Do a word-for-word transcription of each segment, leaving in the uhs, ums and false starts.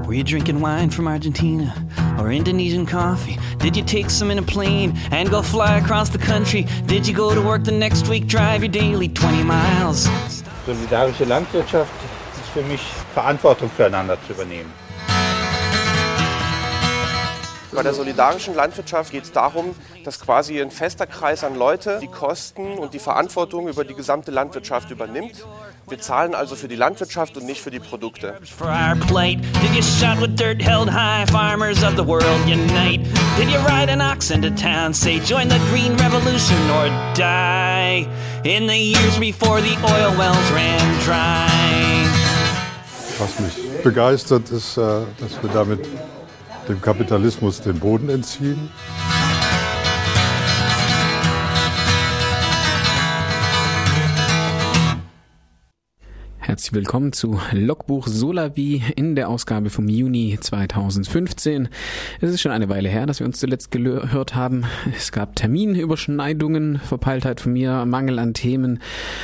Were you drinking wine from Argentina or Indonesian coffee? Did you take some in a plane and go fly across the country? Did you go to work the next week, drive your daily twenty miles? Solidarische Landwirtschaft ist für mich Verantwortung füreinander zu übernehmen. Bei der solidarischen Landwirtschaft geht es darum, dass quasi ein fester Kreis an Leute die Kosten und die Verantwortung über die gesamte Landwirtschaft übernimmt. Wir zahlen also für die Landwirtschaft und nicht für die Produkte. Was mich begeistert, ist, dass wir damit dem Kapitalismus den Boden entziehen. Herzlich willkommen zu Logbuch Solavi in der Ausgabe vom Juni zweitausendfünfzehn. Es ist schon eine Weile her, dass wir uns zuletzt gehört haben. Es gab Terminüberschneidungen, Verpeiltheit von mir, Mangel an Themen.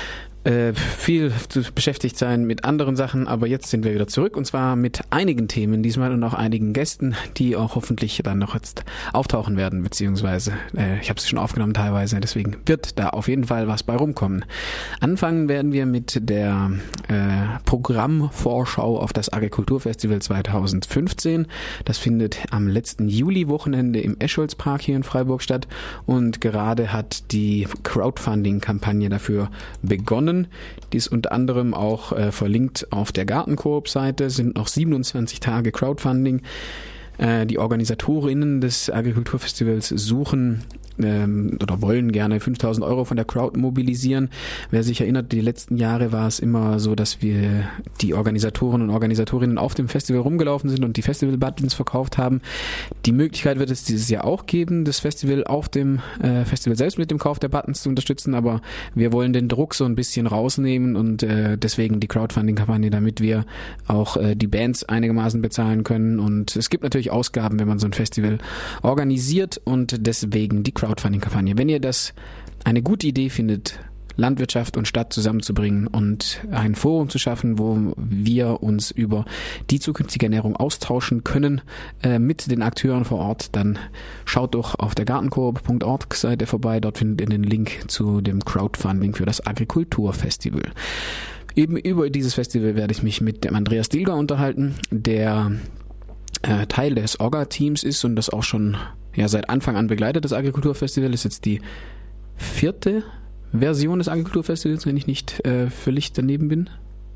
Äh, viel zu beschäftigt sein mit anderen Sachen, aber jetzt sind wir wieder zurück und zwar mit einigen Themen diesmal und auch einigen Gästen, die auch hoffentlich dann noch jetzt auftauchen werden, beziehungsweise äh, ich habe sie schon aufgenommen teilweise, deswegen wird da auf jeden Fall was bei rumkommen. Anfangen werden wir mit der äh, Programmvorschau auf das Agrikulturfestival zweitausendfünfzehn. Das findet am letzten Juli-Wochenende im Escholzpark hier in Freiburg statt und gerade hat die Crowdfunding-Kampagne dafür begonnen. Die ist unter anderem auch äh, verlinkt auf der Gartenkoop-Seite, sind noch siebenundzwanzig Tage Crowdfunding. Äh, die Organisatorinnen des Agrikulturfestivals suchen ähm, oder wollen gerne fünftausend Euro von der Crowd mobilisieren. Wer sich erinnert, die letzten Jahre war es immer so, dass wir die Organisatoren und Organisatorinnen auf dem Festival rumgelaufen sind und die Festival-Buttons verkauft haben. Die Möglichkeit wird es dieses Jahr auch geben, das Festival auf dem äh, Festival selbst mit dem Kauf der Buttons zu unterstützen, aber wir wollen den Druck so ein bisschen rausnehmen und äh, deswegen die Crowdfunding-Kampagne, damit wir auch äh, die Bands einigermaßen bezahlen können und es gibt natürlich Ausgaben, wenn man so ein Festival organisiert und deswegen die Crowdfunding-Kampagne. Wenn ihr das eine gute Idee findet, Landwirtschaft und Stadt zusammenzubringen und ein Forum zu schaffen, wo wir uns über die zukünftige Ernährung austauschen können äh, mit den Akteuren vor Ort, dann schaut doch auf der gartenkoop punkt org Seite vorbei. Dort findet ihr den Link zu dem Crowdfunding für das Agrikulturfestival. Eben über dieses Festival werde ich mich mit dem Andreas Dilger unterhalten, der äh, Teil des Orga-Teams ist und das auch schon ja seit Anfang an begleitet. Das Agrikulturfestival ist jetzt die vierte Version des Agrikulturfestivals, wenn ich nicht äh, völlig daneben bin.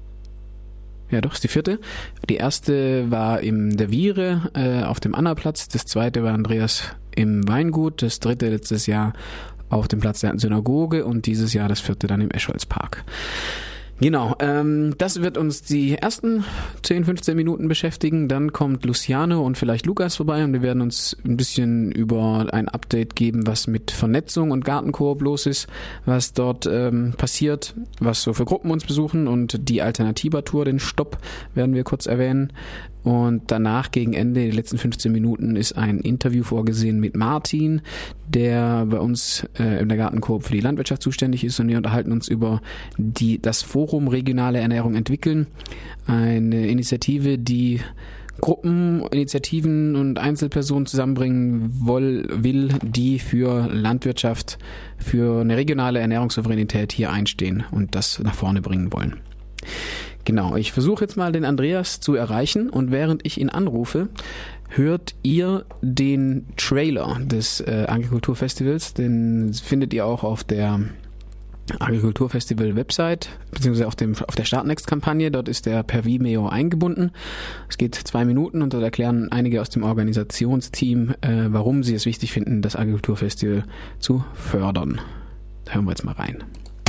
Ja doch, ist die vierte. Die erste war im der Viere äh, auf dem Annaplatz, das zweite war Andreas im Weingut, das dritte letztes Jahr auf dem Platz der Synagoge und dieses Jahr das vierte dann im Escholzpark. Genau, ähm, das wird uns die ersten zehn, fünfzehn Minuten beschäftigen. Dann kommt Luciano und vielleicht Lukas vorbei und wir werden uns ein bisschen über ein Update geben, was mit Vernetzung und Gartenkoop los ist, was dort ähm, passiert, was so für Gruppen uns besuchen und die Alternativa-Tour, den Stopp, werden wir kurz erwähnen. Und danach gegen Ende, die letzten fünfzehn Minuten, ist ein Interview vorgesehen mit Martin, der bei uns äh, in der Gartenkoop für die Landwirtschaft zuständig ist und wir unterhalten uns über die das Forum Regionale Ernährung entwickeln, eine Initiative, die Gruppen, Initiativen und Einzelpersonen zusammenbringen woll, will, die für Landwirtschaft, für eine regionale Ernährungssouveränität hier einstehen und das nach vorne bringen wollen. Genau, ich versuche jetzt mal den Andreas zu erreichen und während ich ihn anrufe, hört ihr den Trailer des äh, Agrikulturfestivals, den findet ihr auch auf der Agrikulturfestival-Website, beziehungsweise auf, dem, auf der Startnext-Kampagne, dort ist der per Vimeo eingebunden. Es geht zwei Minuten und dort erklären einige aus dem Organisationsteam, äh, warum sie es wichtig finden, das Agrikulturfestival zu fördern. Da hören wir jetzt mal rein.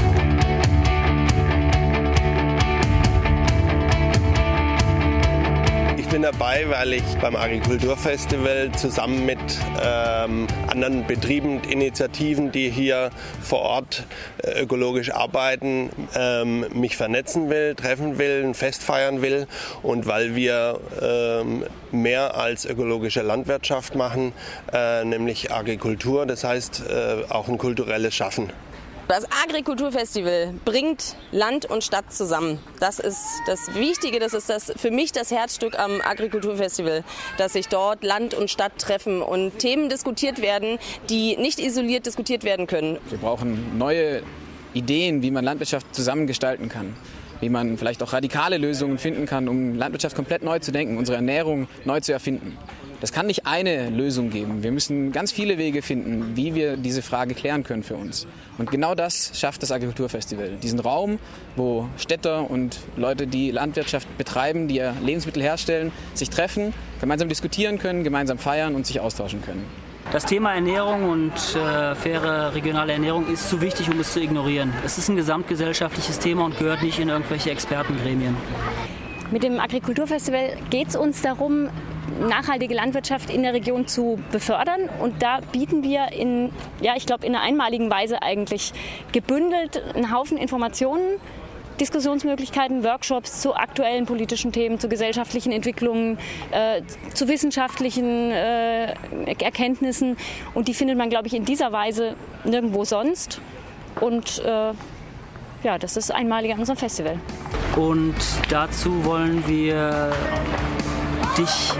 Ich bin dabei, weil ich beim Agrikulturfestival zusammen mit ähm, anderen Betrieben und Initiativen, die hier vor Ort äh, ökologisch arbeiten, ähm, mich vernetzen will, treffen will, ein Fest feiern will und weil wir ähm, mehr als ökologische Landwirtschaft machen, äh, nämlich Agrikultur, das heißt äh, auch ein kulturelles Schaffen. Das Agrikulturfestival bringt Land und Stadt zusammen. Das ist das Wichtige, das ist das, für mich das Herzstück am Agrikulturfestival, dass sich dort Land und Stadt treffen und Themen diskutiert werden, die nicht isoliert diskutiert werden können. Wir brauchen neue Ideen, wie man Landwirtschaft zusammengestalten kann, wie man vielleicht auch radikale Lösungen finden kann, um Landwirtschaft komplett neu zu denken, unsere Ernährung neu zu erfinden. Das kann nicht eine Lösung geben. Wir müssen ganz viele Wege finden, wie wir diese Frage klären können für uns. Und genau das schafft das Agrikulturfestival. Diesen Raum, wo Städter und Leute, die Landwirtschaft betreiben, die ja Lebensmittel herstellen, sich treffen, gemeinsam diskutieren können, gemeinsam feiern und sich austauschen können. Das Thema Ernährung und äh, faire regionale Ernährung ist zu wichtig, um es zu ignorieren. Es ist ein gesamtgesellschaftliches Thema und gehört nicht in irgendwelche Expertengremien. Mit dem Agrikulturfestival geht es uns darum, nachhaltige Landwirtschaft in der Region zu befördern. Und da bieten wir in, ja, ich glaube, in einer einmaligen Weise eigentlich gebündelt einen Haufen Informationen, Diskussionsmöglichkeiten, Workshops zu aktuellen politischen Themen, zu gesellschaftlichen Entwicklungen, äh, zu wissenschaftlichen äh, Erkenntnissen. Und die findet man, glaube ich, in dieser Weise nirgendwo sonst. Und äh, ja, das ist einmalig an unserem Festival. Und dazu wollen wir dich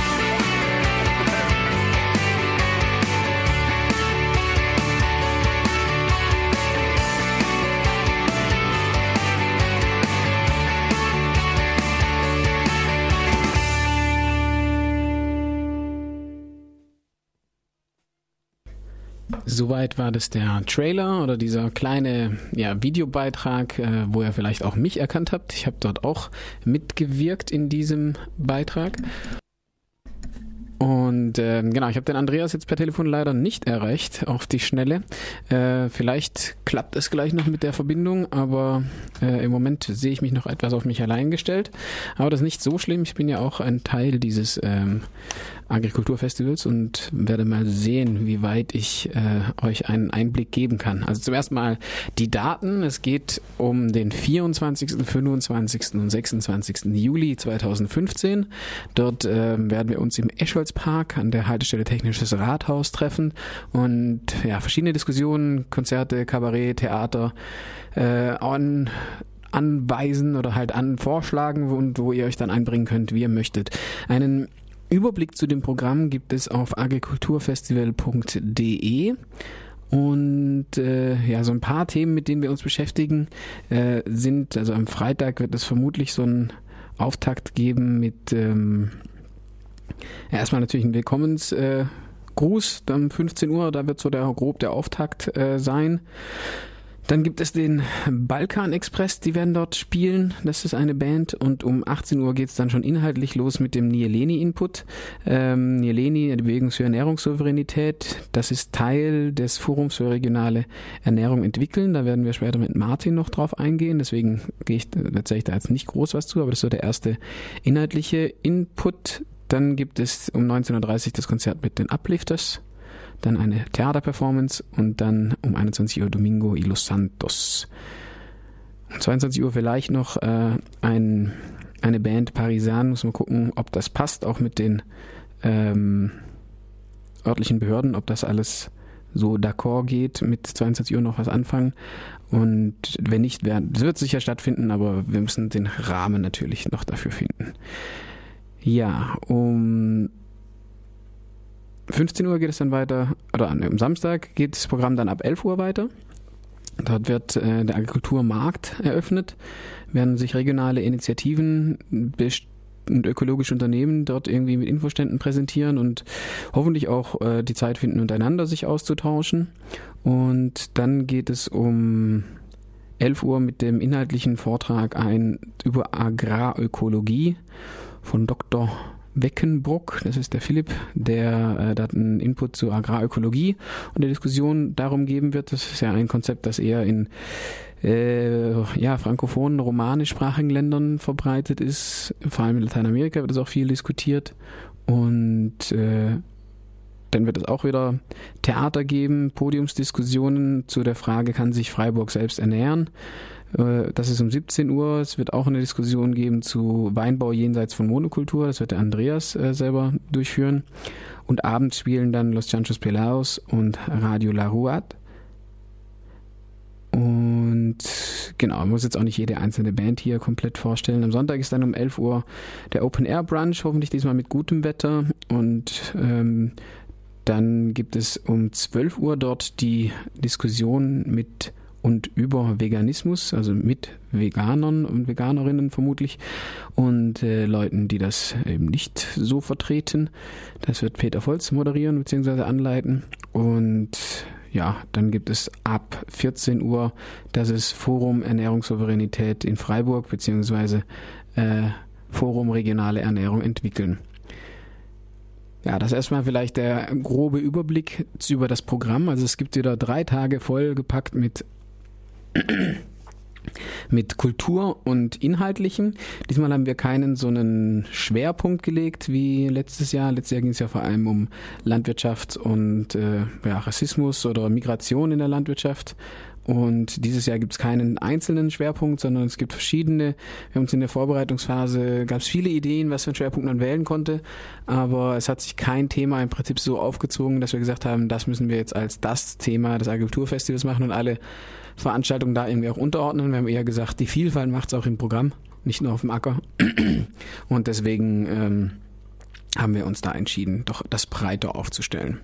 Soweit war das der Trailer oder dieser kleine ja, Videobeitrag, äh, wo ihr vielleicht auch mich erkannt habt. Ich habe dort auch mitgewirkt in diesem Beitrag. Und äh, genau, ich habe den Andreas jetzt per Telefon leider nicht erreicht auf die Schnelle. Äh, vielleicht klappt es gleich noch mit der Verbindung, aber äh, im Moment sehe ich mich noch etwas auf mich allein gestellt. Aber das ist nicht so schlimm. Ich bin ja auch ein Teil dieses ähm, Agrikulturfestivals und werde mal sehen, wie weit ich äh, euch einen Einblick geben kann. Also zum ersten Mal die Daten. Es geht um den vierundzwanzigsten, fünfundzwanzigsten und sechsundzwanzigsten Juli zweitausendfünfzehn. Dort äh, werden wir uns im Escholzpark an der Haltestelle Technisches Rathaus treffen und ja, verschiedene Diskussionen, Konzerte, Kabarett, Theater äh, an anweisen oder halt an vorschlagen und wo ihr euch dann einbringen könnt, wie ihr möchtet. Einen Überblick zu dem Programm gibt es auf agrikulturfestival punkt de und äh, ja, so ein paar Themen, mit denen wir uns beschäftigen, äh, sind, also am Freitag wird es vermutlich so einen Auftakt geben mit ähm, ja, erstmal natürlich ein Willkommensgruß, äh, um fünfzehn Uhr, da wird so der grob der Auftakt äh, sein. Dann gibt es den Balkan Express, die werden dort spielen. Das ist eine Band und um achtzehn Uhr geht's dann schon inhaltlich los mit dem Nieleni-Input. Ähm, Nieleni, die Bewegung für Ernährungssouveränität, das ist Teil des Forums für regionale Ernährung entwickeln. Da werden wir später mit Martin noch drauf eingehen. Deswegen gehe ich, erzähle ich da jetzt nicht groß was zu, aber das ist so der erste inhaltliche Input. Dann gibt es um neunzehn Uhr dreißig das Konzert mit den Uplifters. Dann eine Theaterperformance und dann um einundzwanzig Uhr Domingo y los Santos. Um zweiundzwanzig Uhr vielleicht noch äh, ein, eine Band Parisan, muss man gucken, ob das passt, auch mit den ähm, örtlichen Behörden, ob das alles so d'accord geht, mit zweiundzwanzig Uhr noch was anfangen. Und wenn nicht, es wird sicher stattfinden, aber wir müssen den Rahmen natürlich noch dafür finden. Ja, um fünfzehn Uhr geht es dann weiter, oder am Samstag geht das Programm dann ab elf Uhr weiter. Dort wird äh, der Agrikulturmarkt eröffnet, werden sich regionale Initiativen und ökologische Unternehmen dort irgendwie mit Infoständen präsentieren und hoffentlich auch äh, die Zeit finden, untereinander sich auszutauschen. Und dann geht es um elf Uhr mit dem inhaltlichen Vortrag ein über Agrarökologie von Doktor Weckenbruck, das ist der Philipp, der äh, da einen Input zur Agrarökologie und der Diskussion darum geben wird. Das ist ja ein Konzept, das eher in äh, ja, frankophonen, romanischsprachigen Ländern verbreitet ist. Vor allem in Lateinamerika wird es auch viel diskutiert. Und äh, dann wird es auch wieder Theater geben, Podiumsdiskussionen zu der Frage, kann sich Freiburg selbst ernähren? Das ist um siebzehn Uhr. Es wird auch eine Diskussion geben zu Weinbau jenseits von Monokultur. Das wird der Andreas äh, selber durchführen. Und abends spielen dann Los Chanchos Pelaos und Radio La Ruat. Und genau, man muss jetzt auch nicht jede einzelne Band hier komplett vorstellen. Am Sonntag ist dann um elf Uhr der Open Air Brunch, hoffentlich diesmal mit gutem Wetter. Und ähm, dann gibt es um zwölf Uhr dort die Diskussion mit und über Veganismus, also mit Veganern und Veganerinnen vermutlich und äh, Leuten, die das eben nicht so vertreten. Das wird Peter Volz moderieren bzw. anleiten. Und ja, dann gibt es ab vierzehn Uhr das ist Forum Ernährungssouveränität in Freiburg bzw. Äh, Forum Regionale Ernährung entwickeln. Ja, das erstmal vielleicht der grobe Überblick über das Programm. Also es gibt wieder drei Tage vollgepackt mit mit Kultur und Inhaltlichem. Diesmal haben wir keinen so einen Schwerpunkt gelegt wie letztes Jahr. Letztes Jahr ging es ja vor allem um Landwirtschaft und äh, ja, Rassismus oder Migration in der Landwirtschaft. Und dieses Jahr gibt es keinen einzelnen Schwerpunkt, sondern es gibt verschiedene. Wir haben uns in der Vorbereitungsphase, gab es viele Ideen, was für einen Schwerpunkt man wählen konnte, aber es hat sich kein Thema im Prinzip so aufgezogen, dass wir gesagt haben, das müssen wir jetzt als das Thema des Agrikulturfestivals machen und alle Veranstaltungen da irgendwie auch unterordnen. Wir haben eher gesagt, die Vielfalt macht es auch im Programm, nicht nur auf dem Acker. Und deswegen ähm, haben wir uns da entschieden, doch das breiter aufzustellen.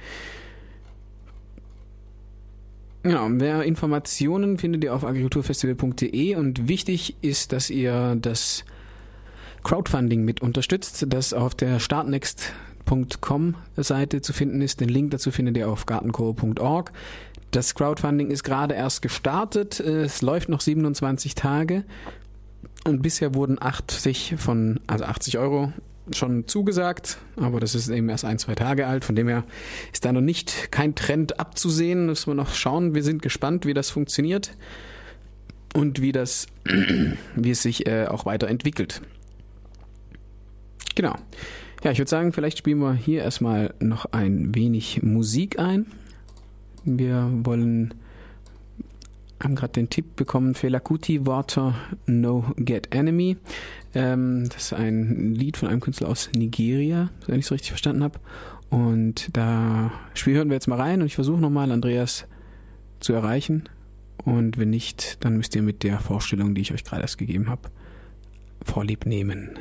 Genau, mehr Informationen findet ihr auf agrikulturfestival punkt de und wichtig ist, dass ihr das Crowdfunding mit unterstützt, das auf der startnext punkt com Seite zu finden ist. Den Link dazu findet ihr auf gartenco punkt org. Das Crowdfunding ist gerade erst gestartet, es läuft noch siebenundzwanzig Tage und bisher wurden achtzig von, also achtzig Euro schon zugesagt, aber das ist eben erst ein, zwei Tage alt, von dem her ist da noch nicht kein Trend abzusehen, müssen wir noch schauen, wir sind gespannt, wie das funktioniert und wie das, wie es sich äh, auch weiterentwickelt. Genau. Ja, ich würde sagen, vielleicht spielen wir hier erstmal noch ein wenig Musik ein. Wir wollen, haben gerade den Tipp bekommen, Fela Kuti, Water, No Get Enemy. Ähm, das ist ein Lied von einem Künstler aus Nigeria, wenn ich es richtig verstanden habe. Und da hören wir jetzt mal rein und ich versuche nochmal Andreas zu erreichen. Und wenn nicht, dann müsst ihr mit der Vorstellung, die ich euch gerade erst gegeben habe, Vorlieb nehmen.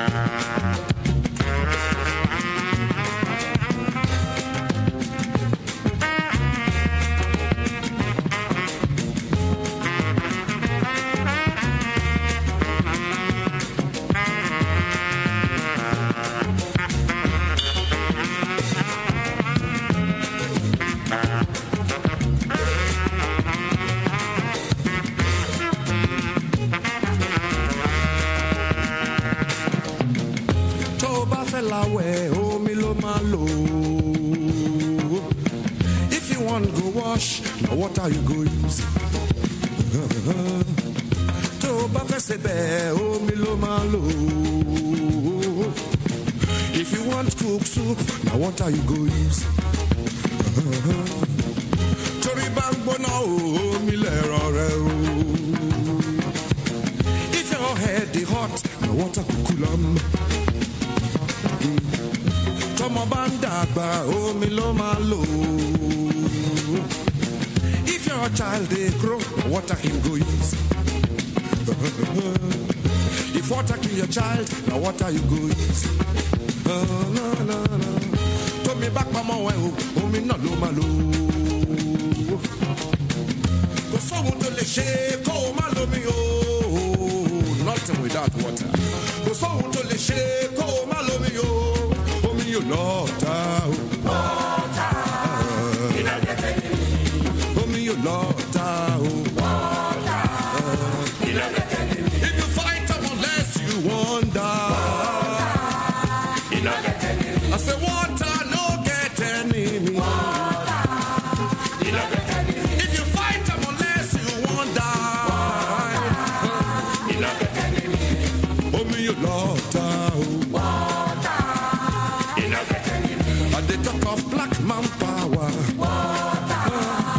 If you want go wash, now what are you go use? To bafesebe o milo malo. If you want cook soup, now what are you go use? Tori bangbo na o milero re. If your head is hot, now what are kukulam? Tomo banda ba o milo malo. If your child they grow, what are him go use? If water kill your child, now what are you go use? Oh, no, no, no. Told me back mama way o mi no lo malo. Go so want to le shake ko malo mi o. Nothing without water. Go so want to le shake ko malo mi o. You Lord, water. You don't get any. Oh me, you Lord, water. You don't get any. If you fight them unless you wonder, you don't get any. I say water, no get any. Water. You don't get any. If you fight them unless you wonder, you don't get any. Oh me, you Lord, water. They talk of black man power. Water.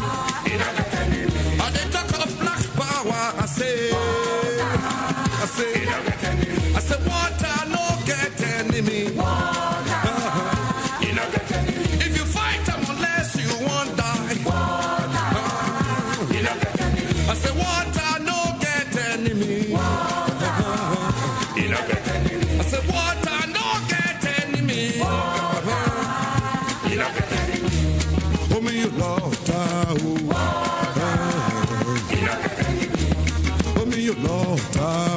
And they talk of black power. I say, I say, I say, water no get enemy. Water. If you fight them unless you won't die. Water. I say, water no get enemy. Water. I say, water no get enemy. Water. Oh me you love oh. Oh me you love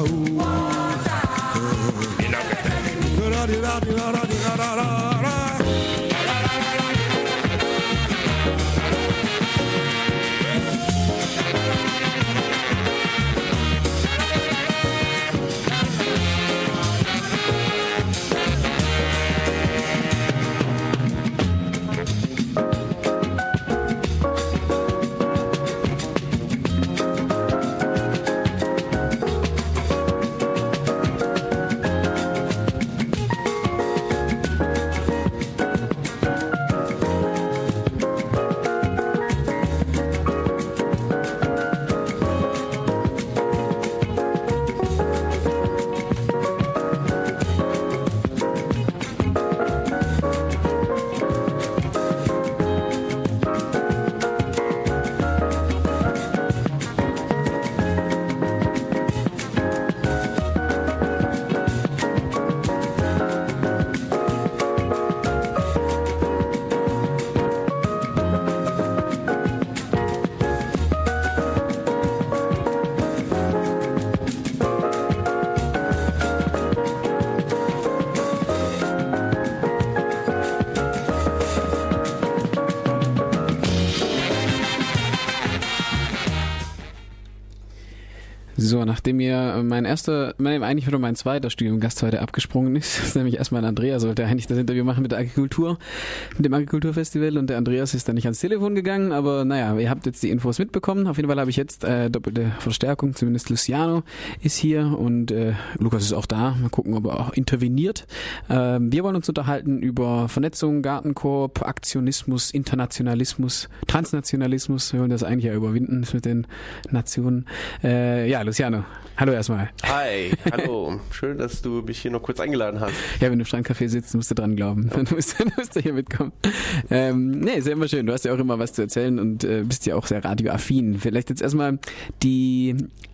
So, nachdem mir mein erster, mein, eigentlich wieder mein zweiter Studiumgast heute abgesprungen ist, ist nämlich erstmal Andreas, sollte eigentlich das Interview machen mit der Agrikultur, mit dem Agrikulturfestival, und der Andreas ist dann nicht ans Telefon gegangen, aber naja, ihr habt jetzt die Infos mitbekommen. Auf jeden Fall habe ich jetzt äh, doppelte Verstärkung, zumindest Luciano ist hier und äh, Lukas ist auch da. Mal gucken, ob er auch interveniert. Äh, wir wollen uns unterhalten über Vernetzung, Gartenkorb, Aktionismus, Internationalismus, Transnationalismus. Wir wollen das eigentlich ja überwinden mit den Nationen. Äh, ja, Luciano, hallo erstmal. Hi, hallo. Schön, dass du mich hier noch kurz eingeladen hast. Ja, wenn du im Strandcafé sitzt, musst du dran glauben. Dann musst, dann musst du hier mitkommen. Ähm, nee, ist ja immer schön. Du hast ja auch immer was zu erzählen und äh, bist ja auch sehr radioaffin. Vielleicht jetzt erstmal die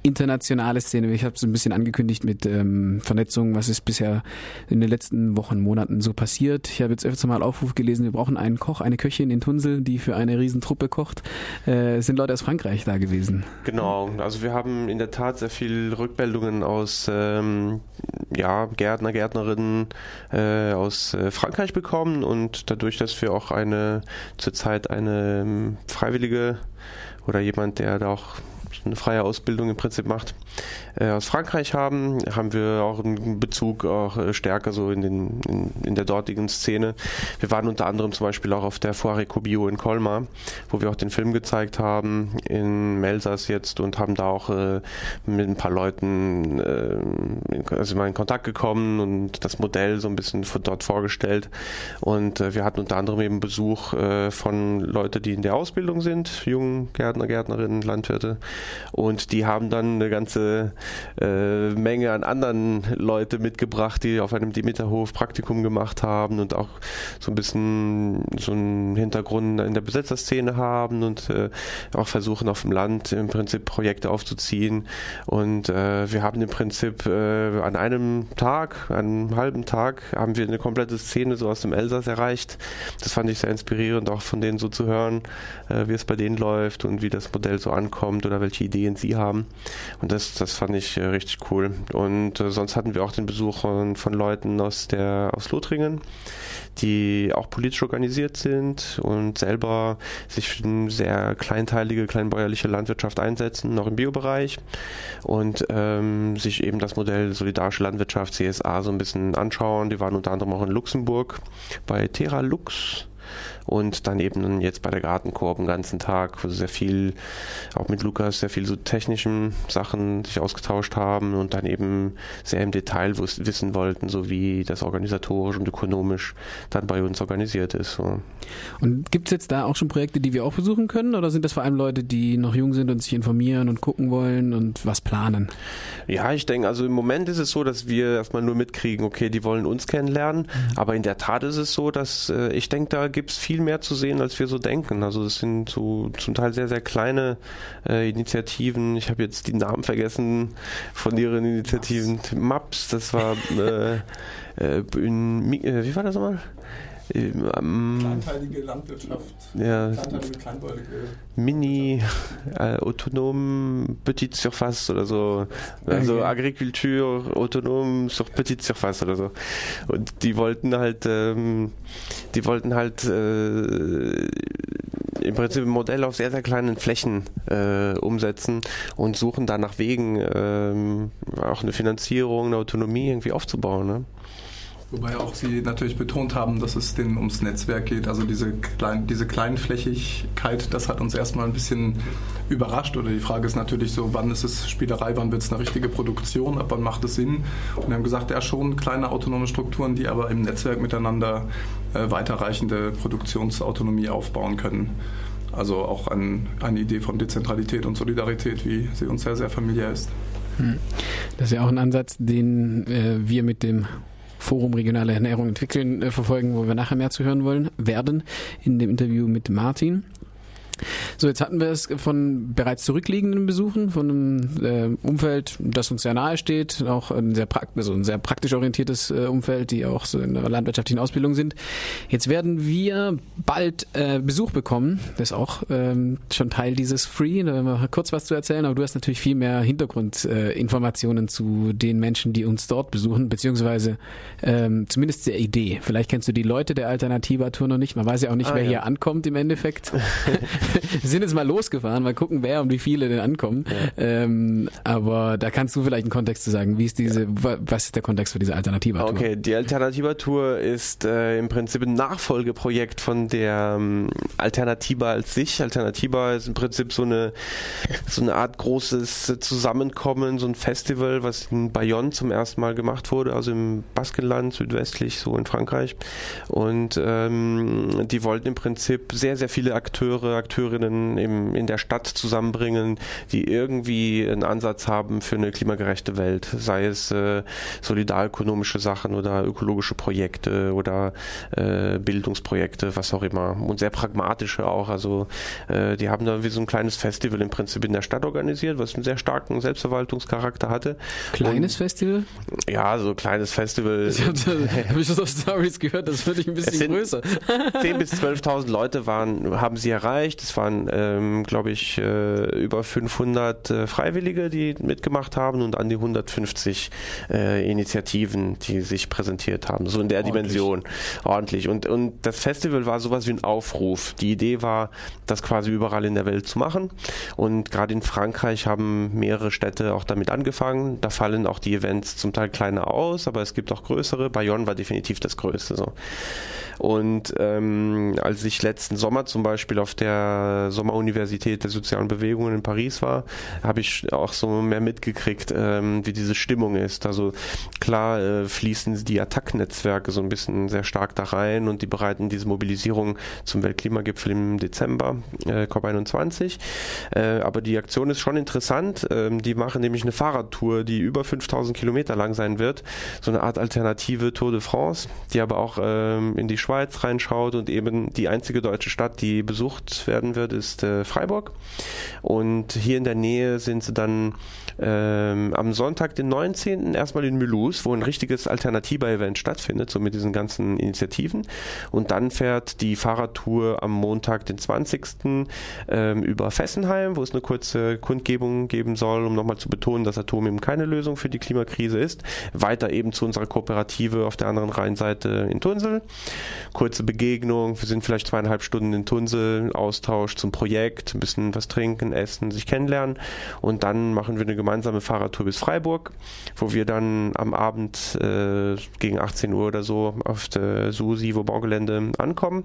internationale Szene. Ich habe es ein bisschen angekündigt mit ähm, Vernetzung, was ist bisher in den letzten Wochen, Monaten so passiert. Ich habe jetzt öfter mal Aufruf gelesen, wir brauchen einen Koch, eine Köchin in Tunsel, die für eine Riesentruppe kocht. Äh, es sind Leute aus Frankreich da gewesen. Genau, also wir haben in der Tat sehr viele Rückmeldungen aus ähm, ja, Gärtner, Gärtnerinnen äh, aus äh, Frankreich bekommen und dadurch, dass wir auch eine zurzeit eine ähm, Freiwillige oder jemand, der da auch eine freie Ausbildung im Prinzip macht, äh, aus Frankreich haben, haben wir auch einen Bezug auch äh, stärker so in, den, in, in der dortigen Szene. Wir waren unter anderem zum Beispiel auch auf der Foire Ecobio in Colmar, wo wir auch den Film gezeigt haben, in Elsass jetzt und haben da auch äh, mit ein paar Leuten äh, in, also mal in Kontakt gekommen und das Modell so ein bisschen von dort vorgestellt und äh, wir hatten unter anderem eben Besuch äh, von Leuten, die in der Ausbildung sind, jungen Gärtner, Gärtnerinnen, Landwirte. Und die haben dann eine ganze äh, Menge an anderen Leute mitgebracht, die auf einem Demeterhof Praktikum gemacht haben und auch so ein bisschen so einen Hintergrund in der Besetzerszene haben und äh, auch versuchen auf dem Land im Prinzip Projekte aufzuziehen. Und äh, wir haben im Prinzip äh, an einem Tag, an einem halben Tag, haben wir eine komplette Szene so aus dem Elsass erreicht. Das fand ich sehr inspirierend, auch von denen so zu hören, äh, wie es bei denen läuft und wie das Modell so ankommt oder welche Ideen sie haben. Und das, das fand ich äh, richtig cool. Und äh, sonst hatten wir auch den Besuch von, von Leuten aus der aus Lothringen, die auch politisch organisiert sind und selber sich für eine sehr kleinteilige, kleinbäuerliche Landwirtschaft einsetzen, auch im Biobereich und ähm, sich eben das Modell solidarische Landwirtschaft, C S A, so ein bisschen anschauen. Die waren unter anderem auch in Luxemburg bei Terra Lux. Und dann eben jetzt bei der Gartenkoop den ganzen Tag, wo sie sehr viel, auch mit Lukas, sehr viel so technischen Sachen sich ausgetauscht haben und dann eben sehr im Detail wissen wollten, so wie das organisatorisch und ökonomisch dann bei uns organisiert ist. So. Und gibt es jetzt da auch schon Projekte, die wir auch besuchen können oder sind das vor allem Leute, die noch jung sind und sich informieren und gucken wollen und was planen? Ja, ich denke, also im Moment ist es so, dass wir erstmal nur mitkriegen, okay, die wollen uns kennenlernen, mhm. aber in der Tat ist es so, dass äh, ich denke, da gibt es viel mehr zu sehen, als wir so denken. Also es sind so zum Teil sehr, sehr kleine äh, Initiativen. Ich habe jetzt die Namen vergessen von ihren Initiativen. Maps, das war äh, äh, in, äh, wie war das nochmal? Ähm, Kleinteilige Landwirtschaft, ja, kleinteilige, kleinbäuerliche Mini, äh, autonom, Petite Surface oder so, also okay. Agriculture, autonom sur Petite Surface oder so. Und die wollten halt, ähm, die wollten halt äh, im Prinzip ein Modell auf sehr, sehr kleinen Flächen äh, umsetzen und suchen da nach Wegen, ähm, auch eine Finanzierung, eine Autonomie irgendwie aufzubauen, ne? Wobei auch Sie natürlich betont haben, dass es denen ums Netzwerk geht. Also diese, klein, diese Kleinflächigkeit, das hat uns erstmal ein bisschen überrascht. Oder die Frage ist natürlich so, wann ist es Spielerei, wann wird es eine richtige Produktion, ab wann macht es Sinn? Und wir haben gesagt, ja schon kleine autonome Strukturen, die aber im Netzwerk miteinander äh, weiterreichende Produktionsautonomie aufbauen können. Also auch ein, eine Idee von Dezentralität und Solidarität, wie sie uns sehr, sehr familiär ist. Das ist ja auch ein Ansatz, den äh, wir mit dem Forum Regionale Ernährung entwickeln, äh, verfolgen, wo wir nachher mehr zu hören wollen, werden, in dem Interview mit Martin. So, jetzt hatten wir es von bereits zurückliegenden Besuchen, von einem äh, Umfeld, das uns sehr nahe steht, auch ein sehr, prakt- also ein sehr praktisch orientiertes äh, Umfeld, die auch so in der landwirtschaftlichen Ausbildung sind. Jetzt werden wir bald äh, Besuch bekommen, das ist auch ähm, schon Teil dieses Free, da werden wir kurz was zu erzählen, aber du hast natürlich viel mehr Hintergrundinformationen äh, zu den Menschen, die uns dort besuchen, beziehungsweise ähm, zumindest der Idee. Vielleicht kennst du die Leute der Alternativa-Tour noch nicht, man weiß ja auch nicht, ah, wer ja. hier ankommt im Endeffekt. Wir sind jetzt mal losgefahren, mal gucken, wer und wie viele denn ankommen. Ja. Ähm, aber da kannst du vielleicht einen Kontext zu sagen. Wie ist diese, ja. was ist der Kontext für diese Alternativa-Tour? Okay, die Alternativa-Tour ist äh, im Prinzip ein Nachfolgeprojekt von der ähm, Alternativa als sich. Alternativa ist im Prinzip so eine so eine Art großes Zusammenkommen, so ein Festival, was in Bayonne zum ersten Mal gemacht wurde, also im Baskenland, südwestlich, so in Frankreich. Und ähm, die wollten im Prinzip sehr, sehr viele Akteure, Akteurinnen Menschen im, in der Stadt zusammenbringen, die irgendwie einen Ansatz haben für eine klimagerechte Welt, sei es äh, solidarökonomische Sachen oder ökologische Projekte oder äh, Bildungsprojekte, was auch immer, und sehr pragmatische auch, also äh, die haben da wie so ein kleines Festival im Prinzip in der Stadt organisiert, was einen sehr starken Selbstverwaltungscharakter hatte. Kleines und, Festival? Ja, so ein kleines Festival. Ich habe hab ich das auf Stories gehört, das würde ich ein bisschen größer. zehntausend bis zwölftausend Leute waren, haben sie erreicht. Es waren, ähm, glaube ich, äh, über fünfhundert äh, Freiwillige, die mitgemacht haben und an die hundertfünfzig äh, Initiativen, die sich präsentiert haben. So in der Ordentlich. Dimension. Ordentlich. Und, und das Festival war sowas wie ein Aufruf. Die Idee war, das quasi überall in der Welt zu machen. Und gerade in Frankreich haben mehrere Städte auch damit angefangen. Da fallen auch die Events zum Teil kleiner aus, aber es gibt auch größere. Bayonne war definitiv das Größte. So. Und ähm, als ich letzten Sommer zum Beispiel auf der Sommeruniversität der sozialen Bewegungen in Paris war, habe ich auch so mehr mitgekriegt, ähm, wie diese Stimmung ist. Also klar äh, fließen die Attac-Netzwerke so ein bisschen sehr stark da rein und die bereiten diese Mobilisierung zum Weltklimagipfel im Dezember, äh, COP einundzwanzig. Äh, aber die Aktion ist schon interessant. Ähm, die machen nämlich eine Fahrradtour, die über fünftausend Kilometer lang sein wird. So eine Art alternative Tour de France, die aber auch ähm, in die Schweiz reinschaut, und eben die einzige deutsche Stadt, die besucht werden wird, ist äh, Freiburg. Und hier in der Nähe sind sie dann ähm, am Sonntag, den neunzehnten erstmal in Mulhouse, wo ein richtiges Alternativer-Event stattfindet, so mit diesen ganzen Initiativen. Und dann fährt die Fahrradtour am Montag, den zwanzigsten Ähm, über Fessenheim, wo es eine kurze Kundgebung geben soll, um nochmal zu betonen, dass Atom eben keine Lösung für die Klimakrise ist. Weiter eben zu unserer Kooperative auf der anderen Rheinseite in Tunsel. Kurze Begegnung, wir sind vielleicht zweieinhalb Stunden in Tunsel, Austausch zum Projekt, ein bisschen was trinken, essen, sich kennenlernen, und dann machen wir eine gemeinsame Fahrradtour bis Freiburg, wo wir dann am Abend äh, gegen achtzehn Uhr oder so auf der Susi Vauban-Gelände ankommen,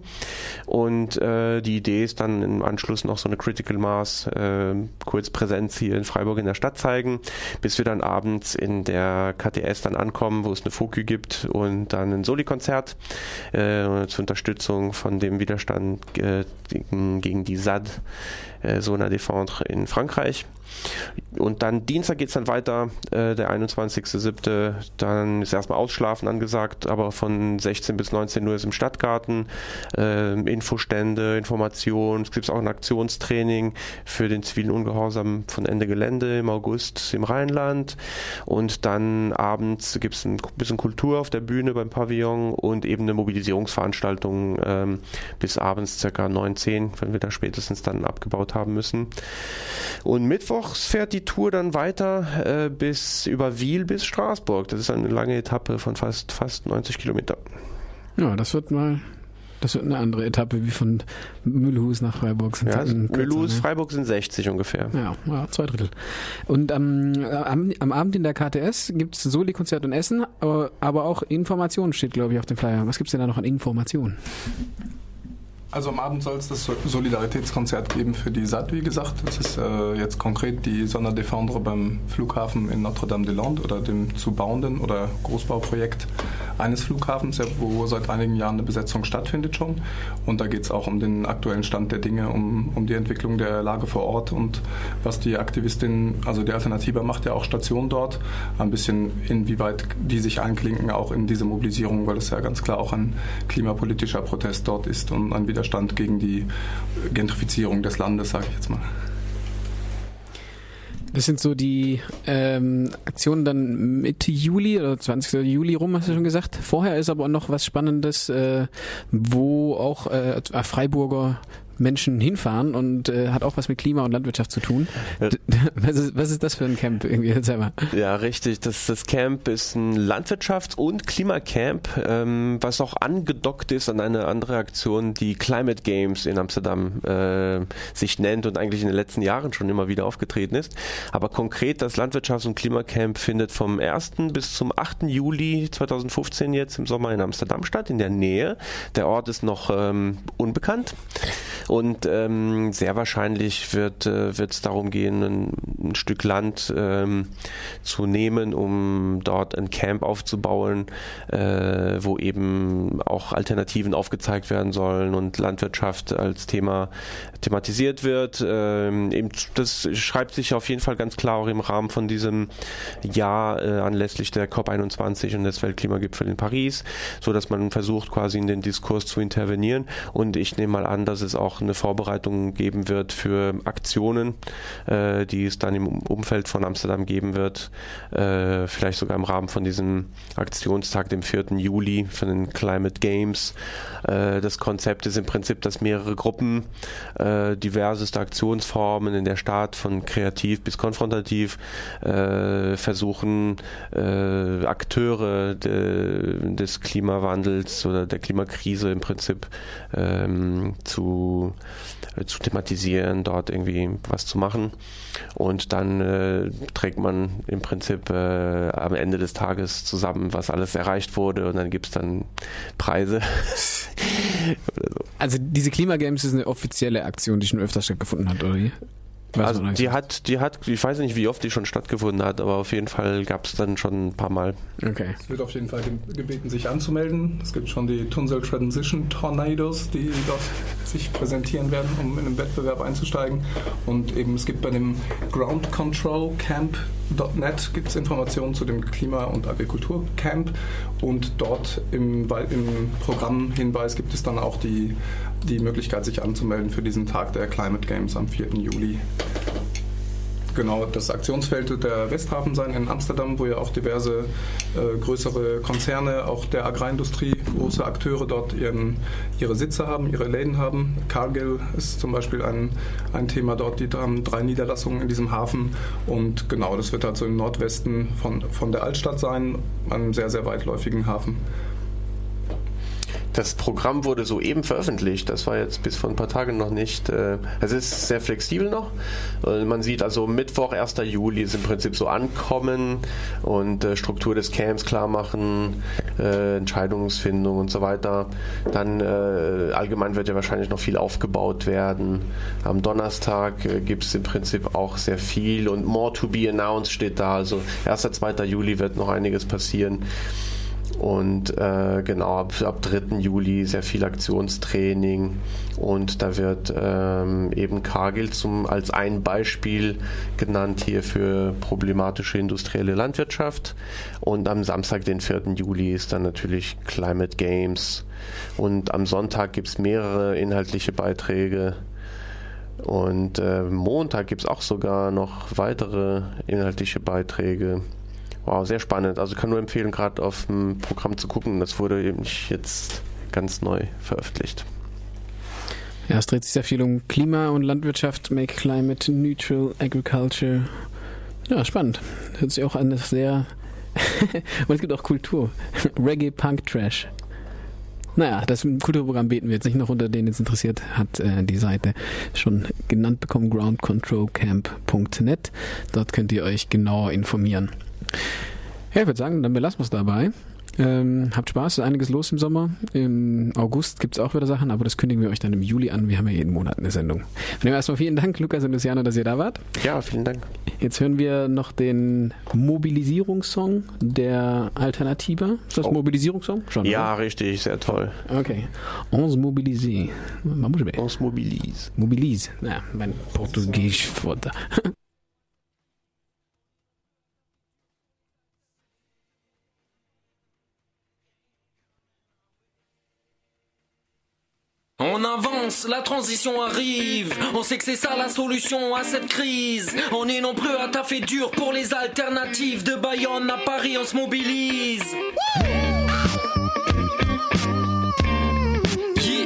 und äh, die Idee ist dann im Anschluss noch so eine Critical Mass, äh, kurz Präsenz hier in Freiburg in der Stadt zeigen, bis wir dann abends in der K T S dann ankommen, wo es eine Fokü gibt und dann ein Soli-Konzert äh, zur Unterstützung von dem Widerstand äh, gegen die S A D, äh, Zone à Défendre in Frankreich. Und dann Dienstag geht es dann weiter, äh, der einundzwanzigster siebte Dann ist erstmal Ausschlafen angesagt, aber von sechzehn bis neunzehn Uhr ist im Stadtgarten äh, Infostände, Informationen. Es gibt auch ein Aktionstraining für den zivilen Ungehorsam von Ende Gelände im August im Rheinland. Und dann abends gibt es ein bisschen Kultur auf der Bühne beim Pavillon und eben eine Mobilisierungsveranstaltung ähm, bis abends circa neun, zehn, wenn wir da spätestens dann abgebaut haben müssen. Und Mittwoch fährt die Tour dann weiter äh, bis über Wiel bis Straßburg. Das ist eine lange Etappe von fast, fast neunzig Kilometern. Ja, das wird mal, das wird eine andere Etappe wie von Mulhouse nach Freiburg. Sind ja, Mulhouse, ne? Freiburg sind sechzig ungefähr. Ja, ja, zwei Drittel. Und ähm, am, am Abend in der K T S gibt es Soli-Konzert und Essen, aber, aber auch Informationen steht, glaube ich, auf dem Flyer. Was gibt es denn da noch an Informationen? Also am Abend soll es das Solidaritätskonzert geben für die S A D, wie gesagt. Das ist äh, jetzt konkret die Zone à Défendre beim Flughafen in Notre-Dame-des-Landes oder dem zu bauenden oder Großbauprojekt eines Flughafens, wo seit einigen Jahren eine Besetzung stattfindet schon. Und da geht es auch um den aktuellen Stand der Dinge, um, um die Entwicklung der Lage vor Ort und was die Aktivistin, also die Alternative macht ja auch Station dort, ein bisschen inwieweit die sich einklinken auch in diese Mobilisierung, weil es ja ganz klar auch ein klimapolitischer Protest dort ist und ein Widerstand Stand gegen die Gentrifizierung des Landes, sage ich jetzt mal. Das sind so die ähm, Aktionen dann Mitte Juli oder zwanzigsten Juli rum, hast du schon gesagt. Vorher ist aber noch was Spannendes, äh, wo auch äh, Freiburger Menschen hinfahren und äh, hat auch was mit Klima und Landwirtschaft zu tun. Was ist, was ist das für ein Camp irgendwie? Selber? Ja, richtig. Das, das Camp ist ein Landwirtschafts- und Klimacamp, ähm, was auch angedockt ist an eine andere Aktion, die Climate Games in Amsterdam äh, sich nennt und eigentlich in den letzten Jahren schon immer wieder aufgetreten ist. Aber konkret das Landwirtschafts- und Klimacamp findet vom ersten bis zum achten Juli zweitausendfünfzehn jetzt im Sommer in Amsterdam statt, in der Nähe. Der Ort ist noch ähm, unbekannt. Und ähm, sehr wahrscheinlich wird äh, wird es darum gehen, ein, ein Stück Land ähm, zu nehmen, um dort ein Camp aufzubauen, äh, wo eben auch Alternativen aufgezeigt werden sollen und Landwirtschaft als Thema thematisiert wird. Ähm, eben, das schreibt sich auf jeden Fall ganz klar auch im Rahmen von diesem Jahr äh, anlässlich der COP einundzwanzig und des Weltklimagipfels in Paris, so dass man versucht, quasi in den Diskurs zu intervenieren. Und ich nehme mal an, dass es auch eine Vorbereitung geben wird für Aktionen, äh, die es dann im Umfeld von Amsterdam geben wird, äh, vielleicht sogar im Rahmen von diesem Aktionstag, dem vierten Juli, von den Climate Games. Äh, das Konzept ist im Prinzip, dass mehrere Gruppen äh, diverseste Aktionsformen in der Stadt, von kreativ bis konfrontativ, äh, versuchen, äh, Akteure de, des Klimawandels oder der Klimakrise im Prinzip ähm, zu, äh, zu thematisieren, dort irgendwie was zu machen. Und dann äh, trägt man im Prinzip äh, am Ende des Tages zusammen, was alles erreicht wurde, und dann gibt es dann Preise. Oder so. Also diese Klimagames ist eine offizielle Aktion, die schon öfter stattgefunden hat, oder wie? Weiß also die hat, die hat, ich weiß nicht, wie oft die schon stattgefunden hat, aber auf jeden Fall gab es dann schon ein paar Mal. Okay. Es wird auf jeden Fall gebeten, sich anzumelden. Es gibt schon die Tunzel Transition Tornadoes, die dort sich präsentieren werden, um in den Wettbewerb einzusteigen. Und eben es gibt bei dem Ground Control Camp Punkt net gibt es Informationen zu dem Klima- und Agrikulturcamp, und dort im, im Programmhinweis gibt es dann auch die, die Möglichkeit, sich anzumelden für diesen Tag der Climate Games am vierten Juli. Genau, das Aktionsfeld wird der Westhafen sein in Amsterdam, wo ja auch diverse äh, größere Konzerne, auch der Agrarindustrie, große Akteure dort ihren, ihre Sitze haben, ihre Läden haben. Cargill ist zum Beispiel ein, ein Thema dort, die haben drei Niederlassungen in diesem Hafen, und genau, das wird halt so im Nordwesten von, von der Altstadt sein, einem sehr, sehr weitläufigen Hafen. Das Programm wurde soeben veröffentlicht, das war jetzt bis vor ein paar Tagen noch nicht, äh, es ist sehr flexibel noch. Man sieht also Mittwoch, erster Juli ist im Prinzip so ankommen und äh, Struktur des Camps klar machen, äh, Entscheidungsfindung und so weiter. Dann äh, allgemein wird ja wahrscheinlich noch viel aufgebaut werden. Am Donnerstag äh, gibt es im Prinzip auch sehr viel, und more to be announced steht da, also erster, zweiter Juli wird noch einiges passieren. Und äh, genau, ab, ab dritten Juli sehr viel Aktionstraining, und da wird ähm, eben Cargill zum, als ein Beispiel genannt hier für problematische industrielle Landwirtschaft. Und am Samstag, den vierten Juli, ist dann natürlich Climate Games, und am Sonntag gibt es mehrere inhaltliche Beiträge. Und äh, Montag gibt es auch sogar noch weitere inhaltliche Beiträge. Wow, sehr spannend. Also ich kann nur empfehlen, gerade auf dem Programm zu gucken. Das wurde eben jetzt ganz neu veröffentlicht. Ja, es dreht sich sehr viel um Klima und Landwirtschaft, Make Climate Neutral Agriculture. Ja, spannend. Hört sich auch an, das sehr... Und es gibt auch Kultur. Reggae, Punk, Trash. Naja, das Kulturprogramm beten wir jetzt nicht noch unter, den es interessiert, hat äh, die Seite schon genannt bekommen, ground control camp punkt net. Dort könnt ihr euch genauer informieren. Ja, ich würde sagen, dann belassen wir es dabei. Ähm, habt Spaß, ist einiges los im Sommer. Im August gibt es auch wieder Sachen, aber das kündigen wir euch dann im Juli an. Wir haben ja jeden Monat eine Sendung. Von dem erstmal vielen Dank, Lukas und Luciano, dass ihr da wart. Ja, vielen Dank. Jetzt hören wir noch den Mobilisierungssong der Alternativa. Ist das oh. Mobilisierungssong? Schon, ja, oder? Richtig, sehr toll. Okay. On se mobilise. On se mobilise. Mobilise. Ja, mein Portugiesisch Wort. On avance, la transition arrive. On sait que c'est ça la solution à cette crise. On est nombreux à taffer dur pour les alternatives. De Bayonne à Paris, on se mobilise. Yeah.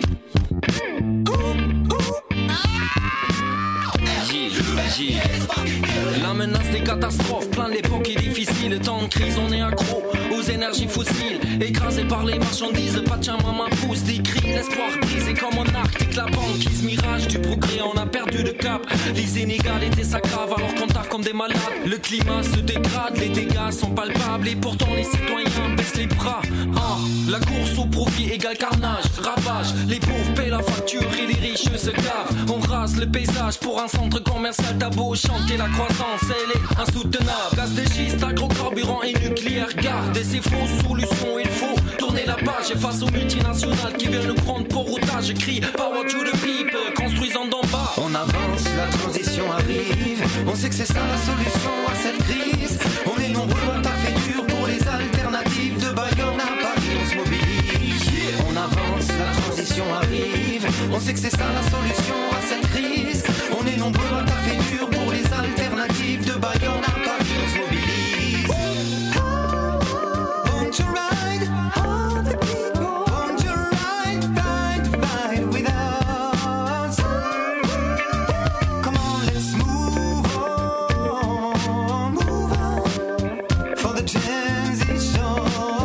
Yeah, yeah. La menace des catastrophes, plein de l'époque est difficile. Temps de crise, on est accro aux énergies énergies fossiles. Écrasé par les marchandises, Pachamama pousse des cris. L'espoir brisé comme en Arctique, la banquise, mirage du progrès, on a perdu de cap. Les inégalités s'aggravent alors qu'on taffe comme des malades. Le climat se dégrade, les dégâts sont palpables. Et pourtant les citoyens baissent les bras. Ah, la course au profit égale carnage, ravage. Les pauvres paient la facture et les riches se gavent. On rase le paysage pour un centre commercial. T'as beau chanter la croissance, elle est insoutenable. Gaz de schiste, agrocarburant et nucléaire. Gardez ces fausses solutions, il faut tourner la page. Et face aux multinationales qui viennent le prendre pour otage, crie power to the people, construisant d'en bas. On avance, la transition arrive. On sait que c'est ça la solution à cette crise. On est nombreux à taffer dur pour les alternatives. De Bayonne à Paris, on se mobilise. On avance, la transition arrive. On sait que c'est ça la solution à cette crise. On est nombreux à taffer dur pour les alternatives. De Bayonne à Paris, on se mobilise. Born to ride, all the people. Born to ride, ride, ride with us. Come on, let's move on, move on for the transition.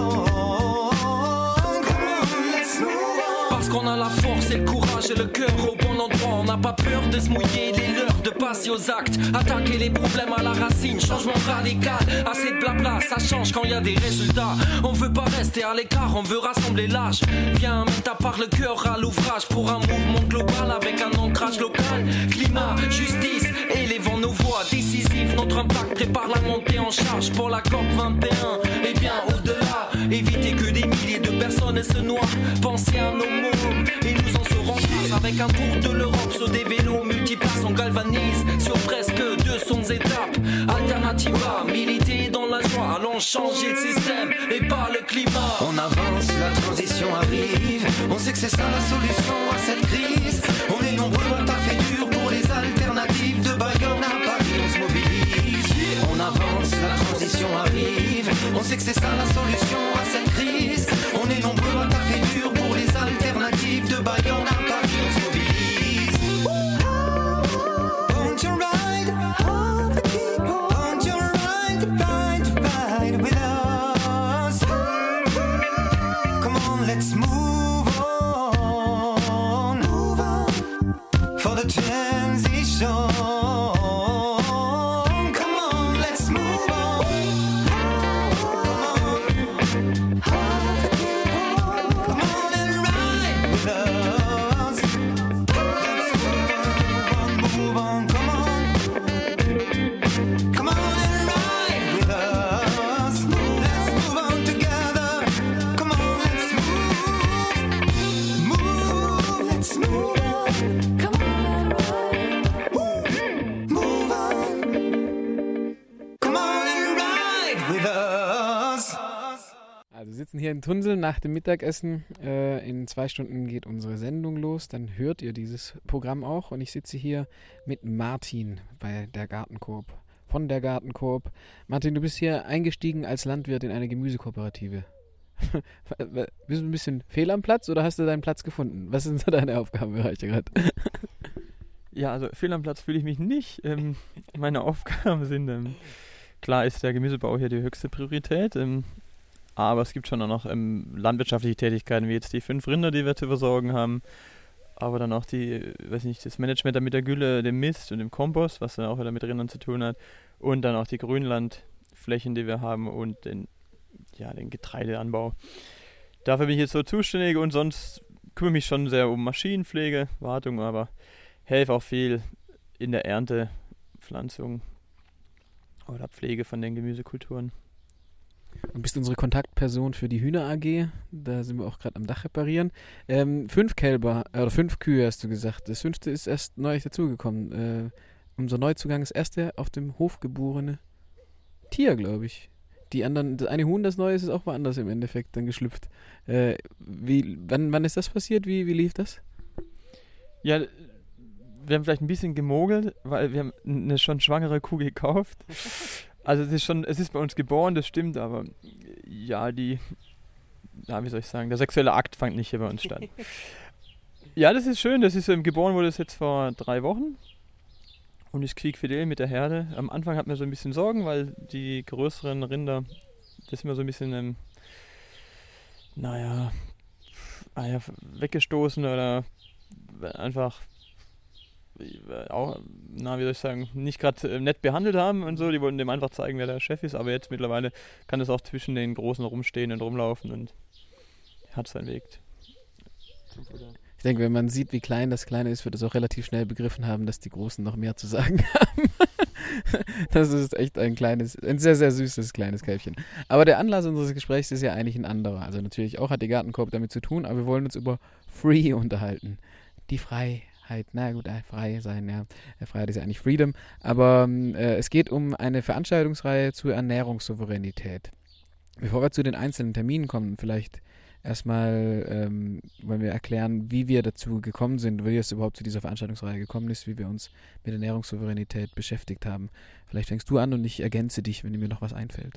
Come on, let's move on. Parce qu'on a la force et le courage et le cœur au bon endroit. On n'a pas peur de se mouiller, il est l'heure de passer aux actes. Attaquer les problèmes à la racine, changement radical. Assez de blabla, ça change quand il y a des résultats. On veut pas rester à l'écart, on veut rassembler l'âge. Viens, mets ta part le cœur à l'ouvrage pour un mouvement global avec un ancrage local. Climat, justice, élevons nos voix décisives. Notre impact prépare la montée en charge pour la COP vingt et un. Et bien au-delà, éviter que des milliers de personnes se noient. Pensez à nos mômes et nous en serons grâce. Avec un tour de l'Europe sur des vélos multiplaces, on galvanise sur presque deux cents étapes. Alternativa, militer dans la joie, allons changer le système et pas le climat. On avance, la transition arrive. On sait que c'est ça la solution à cette crise. On est nombreux à taffer dur pour les alternatives. De Bayonne à Paris, on se mobilise. On avance, la transition arrive. On sait que c'est ça la solution à cette crise. On est nombreux à taffer dur pour les alternatives. De Bayonne à Paris, on se mobilise. Born to ride, all the people. Born to ride, ride, ride with us. Come on, let's move on, move on for the transition. Come on, let's move on. Come on, all the people. Come on and ride with us. Let's move on, move on. Come on, come on and ride with us. Let's move on together. Come on, let's move, move. Let's move on. Come on and ride. Move on. Come on and ride with us. Also wir sitzen hier in Tunsel nach dem Mittagessen. Äh, in zwei Stunden geht unsere Sendung los. Dann hört ihr dieses Programm auch. Und ich sitze hier mit Martin bei der Gartenkoop. Von der Gartenkoop. Martin, du bist hier eingestiegen als Landwirt in eine Gemüsekooperative. Bist du ein bisschen fehl am Platz oder hast du deinen Platz gefunden? Was sind so deine Aufgabenbereiche gerade? Ja, also fehl am Platz fühle ich mich nicht. Ähm, meine Aufgaben sind, ähm, klar ist der Gemüsebau hier die höchste Priorität, ähm, aber es gibt schon auch noch ähm, landwirtschaftliche Tätigkeiten, wie jetzt die fünf Rinder, die wir zu versorgen haben, aber dann auch die, weiß nicht, das Management mit der Gülle, dem Mist und dem Kompost, was dann auch wieder mit Rindern zu tun hat, und dann auch die Grünlandflächen, die wir haben, und den, ja, den Getreideanbau. Dafür bin ich jetzt so zuständig, und sonst kümmere mich schon sehr um Maschinenpflege, Wartung, aber helfe auch viel in der Ernte, Pflanzung oder Pflege von den Gemüsekulturen. Du bist unsere Kontaktperson für die Hühner A G. Da sind wir auch gerade am Dach reparieren. Ähm, fünf Kälber, äh, oder fünf Kühe hast du gesagt. Das fünfte ist erst neu dazugekommen. Äh, unser Neuzugang ist erst der auf dem Hof geborene Tier, glaube ich. Die anderen, das eine Huhn, das neu ist, ist auch woanders im Endeffekt dann geschlüpft. Äh, wie, wann, wann ist das passiert? Wie, wie lief das? Ja, wir haben vielleicht ein bisschen gemogelt, weil wir haben eine schon schwangere Kuh gekauft. Also es ist schon, es ist bei uns geboren, das stimmt, aber ja, die, ja, wie soll ich sagen, der sexuelle Akt fand nicht hier bei uns statt. Ja, das ist schön, das ist ähm, geboren wurde es jetzt vor drei Wochen und ist quiekfidel mit der Herde. Am Anfang hatten wir so ein bisschen Sorgen, weil die größeren Rinder, das sind wir so ein bisschen ähm, naja, weggestoßen oder einfach auch, na, wie soll ich sagen, nicht gerade nett behandelt haben und so. Die wollten dem einfach zeigen, wer der Chef ist, aber jetzt mittlerweile kann es auch zwischen den Großen rumstehen und rumlaufen und hat seinen Weg. Ich denke, wenn man sieht, wie klein das Kleine ist, wird es auch relativ schnell begriffen haben, dass die Großen noch mehr zu sagen haben. Das ist echt ein kleines, ein sehr, sehr süßes kleines Kälbchen. Aber der Anlass unseres Gesprächs ist ja eigentlich ein anderer. Also natürlich auch hat die Gartenkorb damit zu tun, aber wir wollen uns über Free unterhalten. Die Freiheit. Na gut, äh, frei sein, ja. Freiheit ist ja eigentlich Freedom. Aber äh, es geht um eine Veranstaltungsreihe zur Ernährungssouveränität. Bevor wir zu den einzelnen Terminen kommen, vielleicht erstmal ähm, wollen wir erklären, wie wir dazu gekommen sind, wie es überhaupt zu dieser Veranstaltungsreihe gekommen ist, wie wir uns mit Ernährungssouveränität beschäftigt haben. Vielleicht fängst du an und ich ergänze dich, wenn mir noch was einfällt.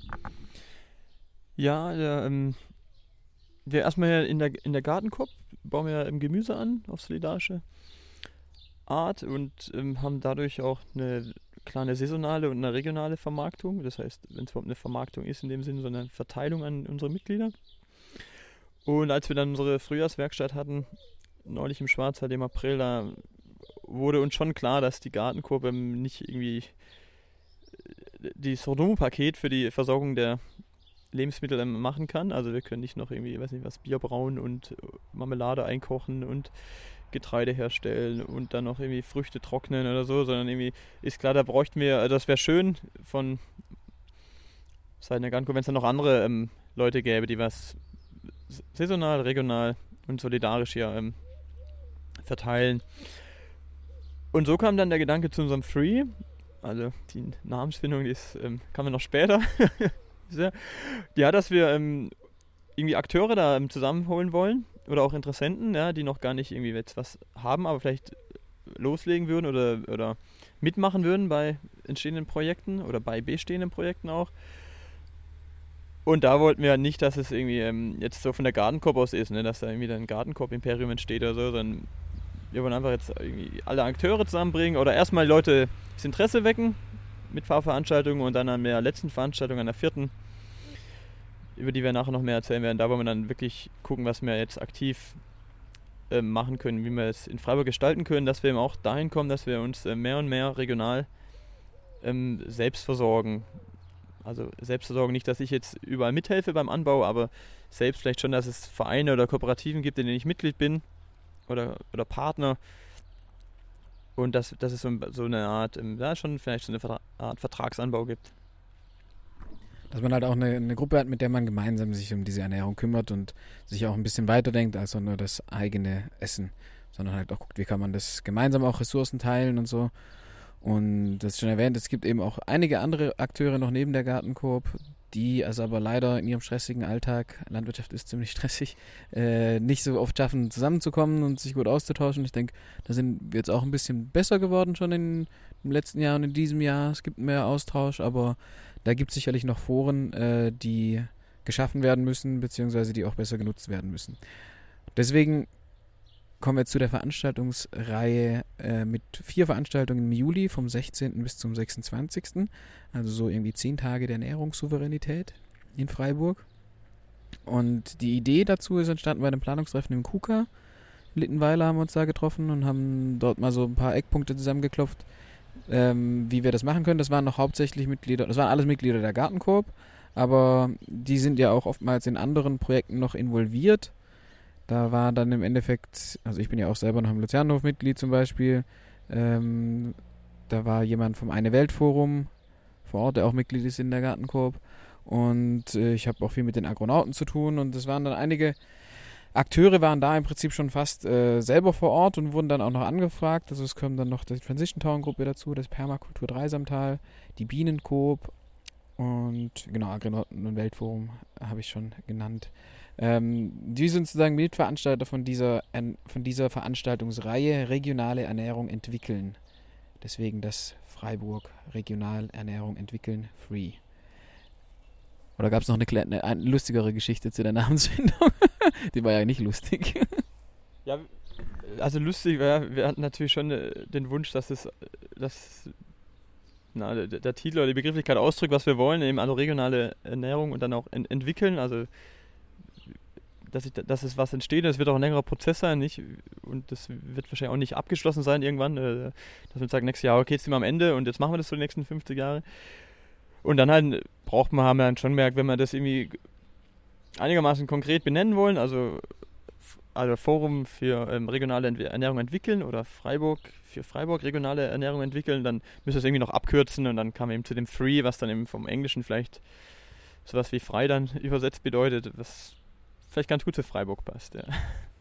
Ja, ja ähm, wir erstmal in der, in der Gartenkorb bauen wir im Gemüse an, auf solidarische Art und ähm, haben dadurch auch eine kleine saisonale und eine regionale Vermarktung. Das heißt, wenn es überhaupt eine Vermarktung ist in dem Sinne, sondern eine Verteilung an unsere Mitglieder. Und als wir dann unsere Frühjahrswerkstatt hatten, neulich im Schwarzwald im April, da wurde uns schon klar, dass die Gartenkorb nicht irgendwie das Rundum-Paket für die Versorgung der Lebensmittel machen kann. Also wir können nicht noch irgendwie, weiß nicht was, Bier brauen und Marmelade einkochen und Getreide herstellen und dann noch irgendwie Früchte trocknen oder so, sondern irgendwie ist klar, da bräuchten wir, also das wäre schön von Seiten der Gartenkorb, wenn es dann noch andere ähm, Leute gäbe, die was saisonal, regional und solidarisch hier ähm, verteilen. Und so kam dann der Gedanke zu unserem Free, also die Namensfindung, die ist, ähm, kam ja noch später. Ja, dass wir ähm, irgendwie Akteure da ähm, zusammenholen wollen oder auch Interessenten, ja, die noch gar nicht irgendwie jetzt was haben, aber vielleicht loslegen würden oder, oder mitmachen würden bei entstehenden Projekten oder bei bestehenden Projekten auch. Und da wollten wir nicht, dass es irgendwie ähm, jetzt so von der Gartenkorb aus ist, ne, dass da irgendwie dann ein Gartenkorb-Imperium entsteht oder so, sondern wir wollen einfach jetzt irgendwie alle Akteure zusammenbringen oder erstmal die Leute das Interesse wecken mit Fahrveranstaltungen und dann an der letzten Veranstaltung, an der vierten, über die wir nachher noch mehr erzählen werden. Da wollen wir dann wirklich gucken, was wir jetzt aktiv äh, machen können, wie wir es in Freiburg gestalten können, dass wir eben auch dahin kommen, dass wir uns äh, mehr und mehr regional ähm, selbst versorgen. Also Selbstversorgung nicht, dass ich jetzt überall mithelfe beim Anbau, aber selbst vielleicht schon, dass es Vereine oder Kooperativen gibt, in denen ich Mitglied bin oder, oder Partner. Und dass, dass es so, so eine Art, ja, schon vielleicht so eine Vertra- Art Vertragsanbau gibt. Dass man halt auch eine, eine Gruppe hat, mit der man gemeinsam sich um diese Ernährung kümmert und sich auch ein bisschen weiterdenkt, als nur das eigene Essen. Sondern halt auch guckt, wie kann man das gemeinsam auch Ressourcen teilen und so. Und das ist schon erwähnt, es gibt eben auch einige andere Akteure noch neben der Gartenkorb, die also aber leider in ihrem stressigen Alltag, Landwirtschaft ist ziemlich stressig, äh, nicht so oft schaffen, zusammenzukommen und sich gut auszutauschen. Ich denke, da sind wir jetzt auch ein bisschen besser geworden schon in, im letzten Jahr und in diesem Jahr. Es gibt mehr Austausch, aber da gibt es sicherlich noch Foren, äh, die geschaffen werden müssen, beziehungsweise die auch besser genutzt werden müssen. Deswegen kommen wir zu der Veranstaltungsreihe äh, mit vier Veranstaltungen im Juli vom sechzehnten bis zum sechsundzwanzigsten Also so irgendwie zehn Tage der Ernährungssouveränität in Freiburg. Und die Idee dazu ist entstanden bei einem Planungstreffen im KUKA. In Littenweiler haben wir uns da getroffen und haben dort mal so ein paar Eckpunkte zusammengeklopft, ähm, wie wir das machen können. Das waren noch hauptsächlich Mitglieder, das waren alles Mitglieder der Gartenkorb, aber die sind ja auch oftmals in anderen Projekten noch involviert. Da war dann im Endeffekt, also ich bin ja auch selber noch im Luzernhof Mitglied zum Beispiel, ähm, da war jemand vom Eine Welt Forum vor Ort, der auch Mitglied ist in der Gartenkorb, und äh, ich habe auch viel mit den Agronauten zu tun, und es waren dann einige Akteure waren da im Prinzip schon fast äh, selber vor Ort und wurden dann auch noch angefragt. Also es kommt dann noch die Transition Town Gruppe dazu, das Permakultur Dreisamtal, die Bienenkoop und genau, Agronauten und Weltforum habe ich schon genannt. Ähm, die sind sozusagen Mitveranstalter von dieser, von dieser Veranstaltungsreihe Regionale Ernährung entwickeln. Deswegen das Freiburg Regional Ernährung entwickeln Free. Oder gab es noch eine, kleine, eine lustigere Geschichte zu der Namensfindung? Die war ja nicht lustig. Ja, also lustig, wir, wir hatten natürlich schon den Wunsch, dass es dass, na, der, der Titel oder die Begrifflichkeit ausdrückt, was wir wollen, eben also regionale Ernährung und dann auch ent- entwickeln. Also dass, ich, dass es was entsteht. Es wird auch ein längerer Prozess sein, nicht? Und das wird wahrscheinlich auch nicht abgeschlossen sein irgendwann, äh, dass man sagt, nächstes Jahr, okay, jetzt sind wir am Ende und jetzt machen wir das so die nächsten fünfzig Jahre. Und dann halt braucht man, haben wir dann schon gemerkt, wenn wir das irgendwie einigermaßen konkret benennen wollen, also, also Forum für ähm, regionale Ent- Ernährung entwickeln oder Freiburg für Freiburg regionale Ernährung entwickeln, dann müssen wir es irgendwie noch abkürzen und dann kam eben zu dem Free, was dann eben vom Englischen vielleicht sowas wie frei dann übersetzt bedeutet, was vielleicht ganz gut für Freiburg passt. Ja.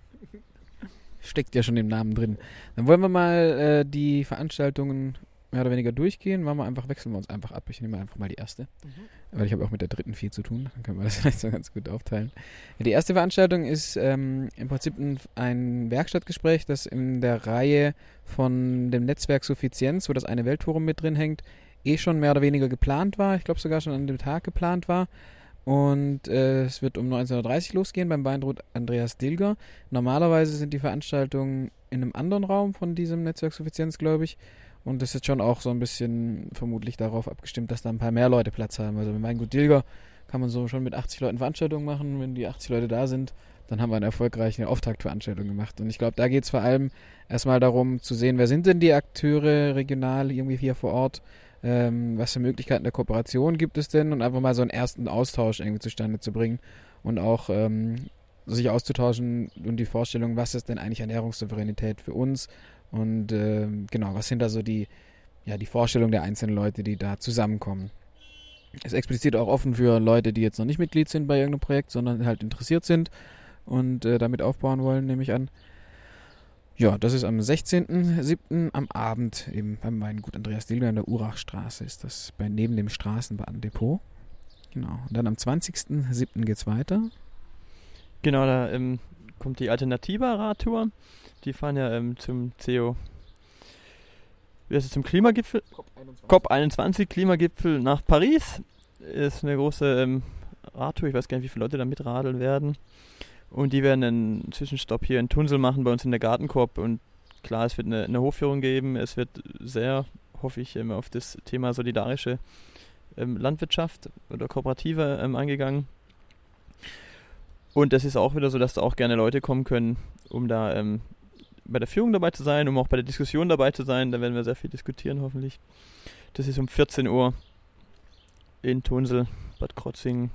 Steckt ja schon im Namen drin. Dann wollen wir mal äh, die Veranstaltungen mehr oder weniger durchgehen. Machen wir einfach, wechseln wir uns einfach ab. Ich nehme einfach mal die erste. Mhm. Weil ich habe auch mit der dritten viel zu tun. Dann können wir das vielleicht so ganz gut aufteilen. Ja, die erste Veranstaltung ist ähm, im Prinzip ein, ein Werkstattgespräch, das in der Reihe von dem Netzwerk Suffizienz, wo das eine Weltforum mit drin hängt, eh schon mehr oder weniger geplant war. Ich glaube sogar schon an dem Tag geplant war. Und äh, es wird um neunzehn Uhr dreißig losgehen beim Weingut Andreas Dilger. Normalerweise sind die Veranstaltungen in einem anderen Raum von diesem Netzwerk Suffizienz, glaube ich. Und das ist schon auch so ein bisschen vermutlich darauf abgestimmt, dass da ein paar mehr Leute Platz haben. Also beim Weingut Dilger kann man so schon mit achtzig Leuten Veranstaltungen machen. Wenn die achtzig Leute da sind, dann haben wir eine erfolgreiche Auftaktveranstaltung gemacht. Und ich glaube, da geht es vor allem erstmal darum zu sehen, wer sind denn die Akteure regional irgendwie hier vor Ort, ähm, was für Möglichkeiten der Kooperation gibt es denn und einfach mal so einen ersten Austausch irgendwie zustande zu bringen und auch ähm, sich auszutauschen und die Vorstellung, was ist denn eigentlich Ernährungssouveränität für uns und äh, genau, was sind da so die, ja, die Vorstellungen der einzelnen Leute, die da zusammenkommen. Ist explizit auch offen für Leute, die jetzt noch nicht Mitglied sind bei irgendeinem Projekt, sondern halt interessiert sind und äh, damit aufbauen wollen, nehme ich an. Ja, das ist am sechzehnten siebten am Abend eben beim Weingut Andreas Dilger in der Urachstraße ist das bei, neben dem Straßenbahndepot. Genau. Und dann am zwanzigsten siebten geht's weiter. Genau, da ähm, kommt die Alternativa-Radtour. Die fahren ja ähm, zum C O, wie heißt es, zum Klimagipfel? C O P einundzwanzig Klimagipfel nach Paris. Ist eine große ähm, Radtour. Ich weiß gar nicht, wie viele Leute da mitradeln werden. Und die werden einen Zwischenstopp hier in Tunsel machen, bei uns in der Gartenkorb. Und klar, es wird eine, eine Hofführung geben. Es wird sehr, hoffe ich, ähm, auf das Thema solidarische ähm, Landwirtschaft oder Kooperative ähm, eingegangen. Und das ist auch wieder so, dass da auch gerne Leute kommen können, um da ähm, bei der Führung dabei zu sein, um auch bei der Diskussion dabei zu sein. Da werden wir sehr viel diskutieren, hoffentlich. Das ist um vierzehn Uhr in Tunsel, Bad Krotzingen.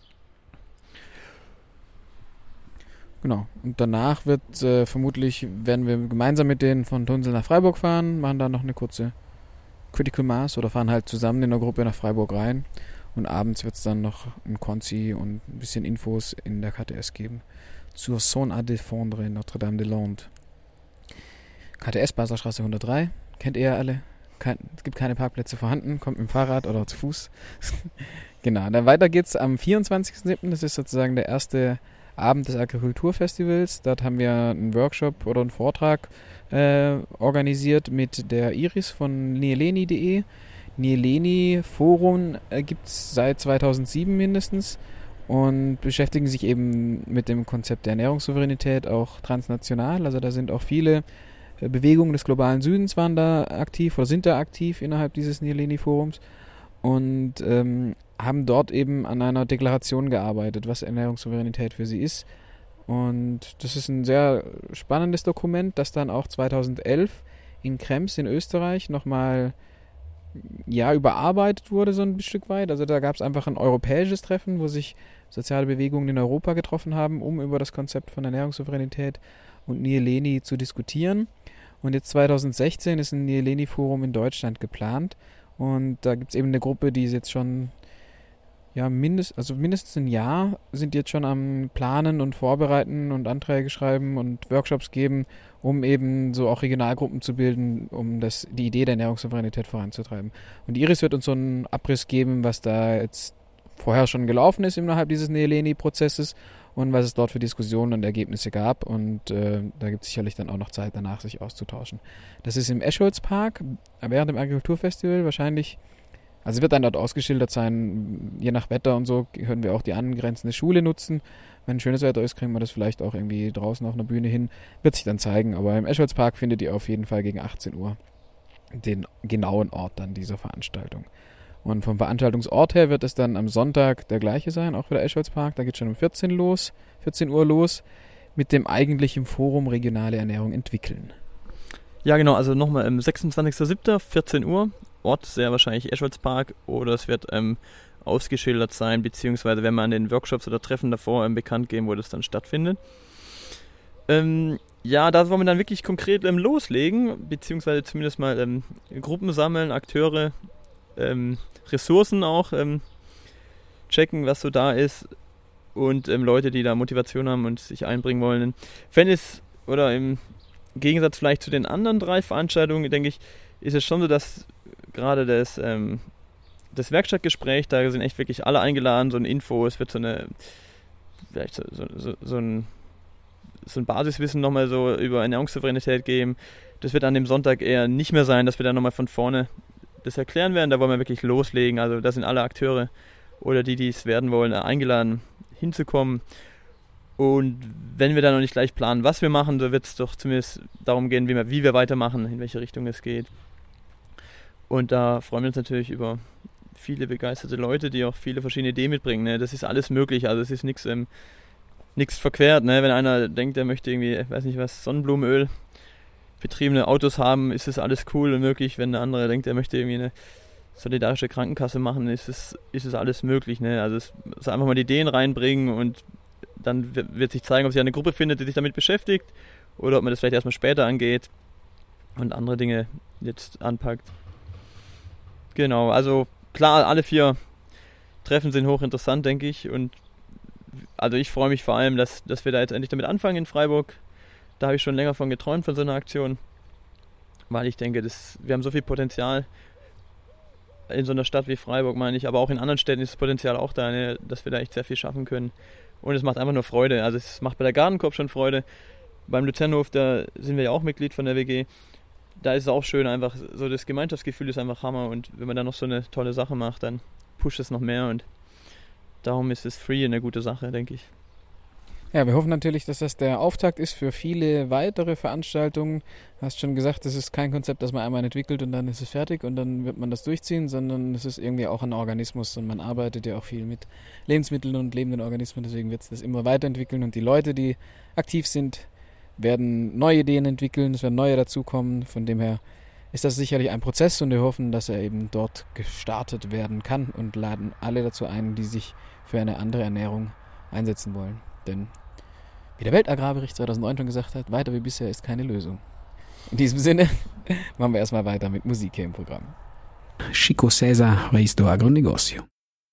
Genau. Und danach wird äh, vermutlich, werden wir gemeinsam mit denen von Tunsel nach Freiburg fahren, machen da noch eine kurze Critical Mass oder fahren halt zusammen in der Gruppe nach Freiburg rein. Und abends wird es dann noch ein Konzi und ein bisschen Infos in der K T S geben zur Zone à défendre in Notre-Dame-des-Landes. K T S Baselstraße hundertdrei, kennt ihr ja alle. Kein, es gibt keine Parkplätze vorhanden, kommt mit dem Fahrrad oder zu Fuß. Genau, dann weiter geht's am vierundzwanzigsten siebten Das ist sozusagen der erste Abend des Agrikulturfestivals. Dort haben wir einen Workshop oder einen Vortrag äh, organisiert mit der Iris von nieleni punkt de. Nieleni Forum äh, gibt es seit zweitausendsieben mindestens und beschäftigen sich eben mit dem Konzept der Ernährungssouveränität auch transnational. Also da sind auch viele äh, Bewegungen des globalen Südens waren da aktiv oder sind da aktiv innerhalb dieses Nieleni Forums und ähm, haben dort eben an einer Deklaration gearbeitet, was Ernährungssouveränität für sie ist. Und das ist ein sehr spannendes Dokument, das dann auch zweitausendelf in Krems in Österreich nochmal ja, überarbeitet wurde, so ein Stück weit. Also da gab es einfach ein europäisches Treffen, wo sich soziale Bewegungen in Europa getroffen haben, um über das Konzept von Ernährungssouveränität und Nieleni zu diskutieren. Und jetzt zweitausendsechzehn ist ein Nieleni-Forum in Deutschland geplant. Und da gibt es eben eine Gruppe, die ist jetzt schon Ja, mindest, also mindestens ein Jahr sind jetzt schon am Planen und Vorbereiten und Anträge schreiben und Workshops geben, um eben so auch Regionalgruppen zu bilden, um das, die Idee der Ernährungssouveränität voranzutreiben. Und Iris wird uns so einen Abriss geben, was da jetzt vorher schon gelaufen ist innerhalb dieses Nieleni-Prozesses und was es dort für Diskussionen und Ergebnisse gab. Und äh, da gibt es sicherlich dann auch noch Zeit danach, sich auszutauschen. Das ist im Eschholz-Park während dem Agrikulturfestival wahrscheinlich. Also wird dann dort ausgeschildert sein, je nach Wetter und so können wir auch die angrenzende Schule nutzen. Wenn schönes Wetter ist, kriegen wir das vielleicht auch irgendwie draußen auf einer Bühne hin. Wird sich dann zeigen, aber im Eschholz-Park findet ihr auf jeden Fall gegen achtzehn Uhr den genauen Ort dann dieser Veranstaltung. Und vom Veranstaltungsort her wird es dann am Sonntag der gleiche sein, auch wieder Escholzpark. Da geht es schon um vierzehn los, vierzehn Uhr los, mit dem eigentlichen Forum Regionale Ernährung entwickeln. Ja, genau, also nochmal am sechsundzwanzigster siebter vierzehn Uhr, Ort sehr wahrscheinlich Escholzpark, oder es wird ähm, ausgeschildert sein, beziehungsweise wenn wir an den Workshops oder Treffen davor ähm, bekannt geben, wo das dann stattfindet. Ähm, ja, da wollen wir dann wirklich konkret ähm, loslegen, beziehungsweise zumindest mal ähm, Gruppen sammeln, Akteure, ähm, Ressourcen auch ähm, checken, was so da ist, und ähm, Leute, die da Motivation haben und sich einbringen wollen. Wenn es, oder im Gegensatz vielleicht zu den anderen drei Veranstaltungen, denke ich, ist es schon so, dass gerade das, ähm, das Werkstattgespräch, da sind echt wirklich alle eingeladen, so ein Info, es wird so eine, vielleicht so, so, so, so ein so ein Basiswissen nochmal so über Ernährungssouveränität geben. Das wird an dem Sonntag eher nicht mehr sein, dass wir dann nochmal von vorne das erklären werden. Da wollen wir wirklich loslegen. Also da sind alle Akteure oder die, die es werden wollen, eingeladen hinzukommen. Und wenn wir dann noch nicht gleich planen, was wir machen, so wird es doch zumindest darum gehen, wie wir, wie wir weitermachen, in welche Richtung es geht. Und da freuen wir uns natürlich über viele begeisterte Leute, die auch viele verschiedene Ideen mitbringen. Ne? Das ist alles möglich, also es ist nichts ähm, nichts verquert, ne? Wenn einer denkt, er möchte irgendwie, ich weiß nicht was, Sonnenblumenöl betriebene Autos haben, ist das alles cool und möglich. Wenn der andere denkt, er möchte irgendwie eine solidarische Krankenkasse machen, ist es, ist es alles möglich, ne? Also es ist einfach mal die Ideen reinbringen und dann wird sich zeigen, ob sich eine Gruppe findet, die sich damit beschäftigt, oder ob man das vielleicht erstmal später angeht und andere Dinge jetzt anpackt. Genau, also klar, alle vier Treffen sind hochinteressant, denke ich, und also ich freue mich vor allem, dass, dass wir da jetzt endlich damit anfangen in Freiburg. Da habe ich schon länger von geträumt, von so einer Aktion, weil ich denke, dass wir haben so viel Potenzial in so einer Stadt wie Freiburg, meine ich, aber auch in anderen Städten ist das Potenzial auch da, ne, dass wir da echt sehr viel schaffen können. Und es macht einfach nur Freude. Also es macht bei der Gartenkorb schon Freude. Beim Luzernhof, da sind wir ja auch Mitglied von der W G. Da ist es auch schön, einfach so das Gemeinschaftsgefühl ist einfach Hammer, und wenn man dann noch so eine tolle Sache macht, dann pusht es noch mehr, und darum ist es Free eine gute Sache, denke ich. Ja, wir hoffen natürlich, dass das der Auftakt ist für viele weitere Veranstaltungen. Du hast schon gesagt, das ist kein Konzept, das man einmal entwickelt und dann ist es fertig und dann wird man das durchziehen, sondern es ist irgendwie auch ein Organismus, und man arbeitet ja auch viel mit Lebensmitteln und lebenden Organismen, deswegen wird es das immer weiterentwickeln, und die Leute, die aktiv sind, werden neue Ideen entwickeln, es werden neue dazukommen. Von dem her ist das sicherlich ein Prozess, und wir hoffen, dass er eben dort gestartet werden kann, und laden alle dazu ein, die sich für eine andere Ernährung einsetzen wollen. Denn wie der Weltagrarbericht zweitausendneun schon gesagt hat, weiter wie bisher ist keine Lösung. In diesem Sinne machen wir erstmal weiter mit Musik hier im Programm. Chico César, Reis do Agronegócio.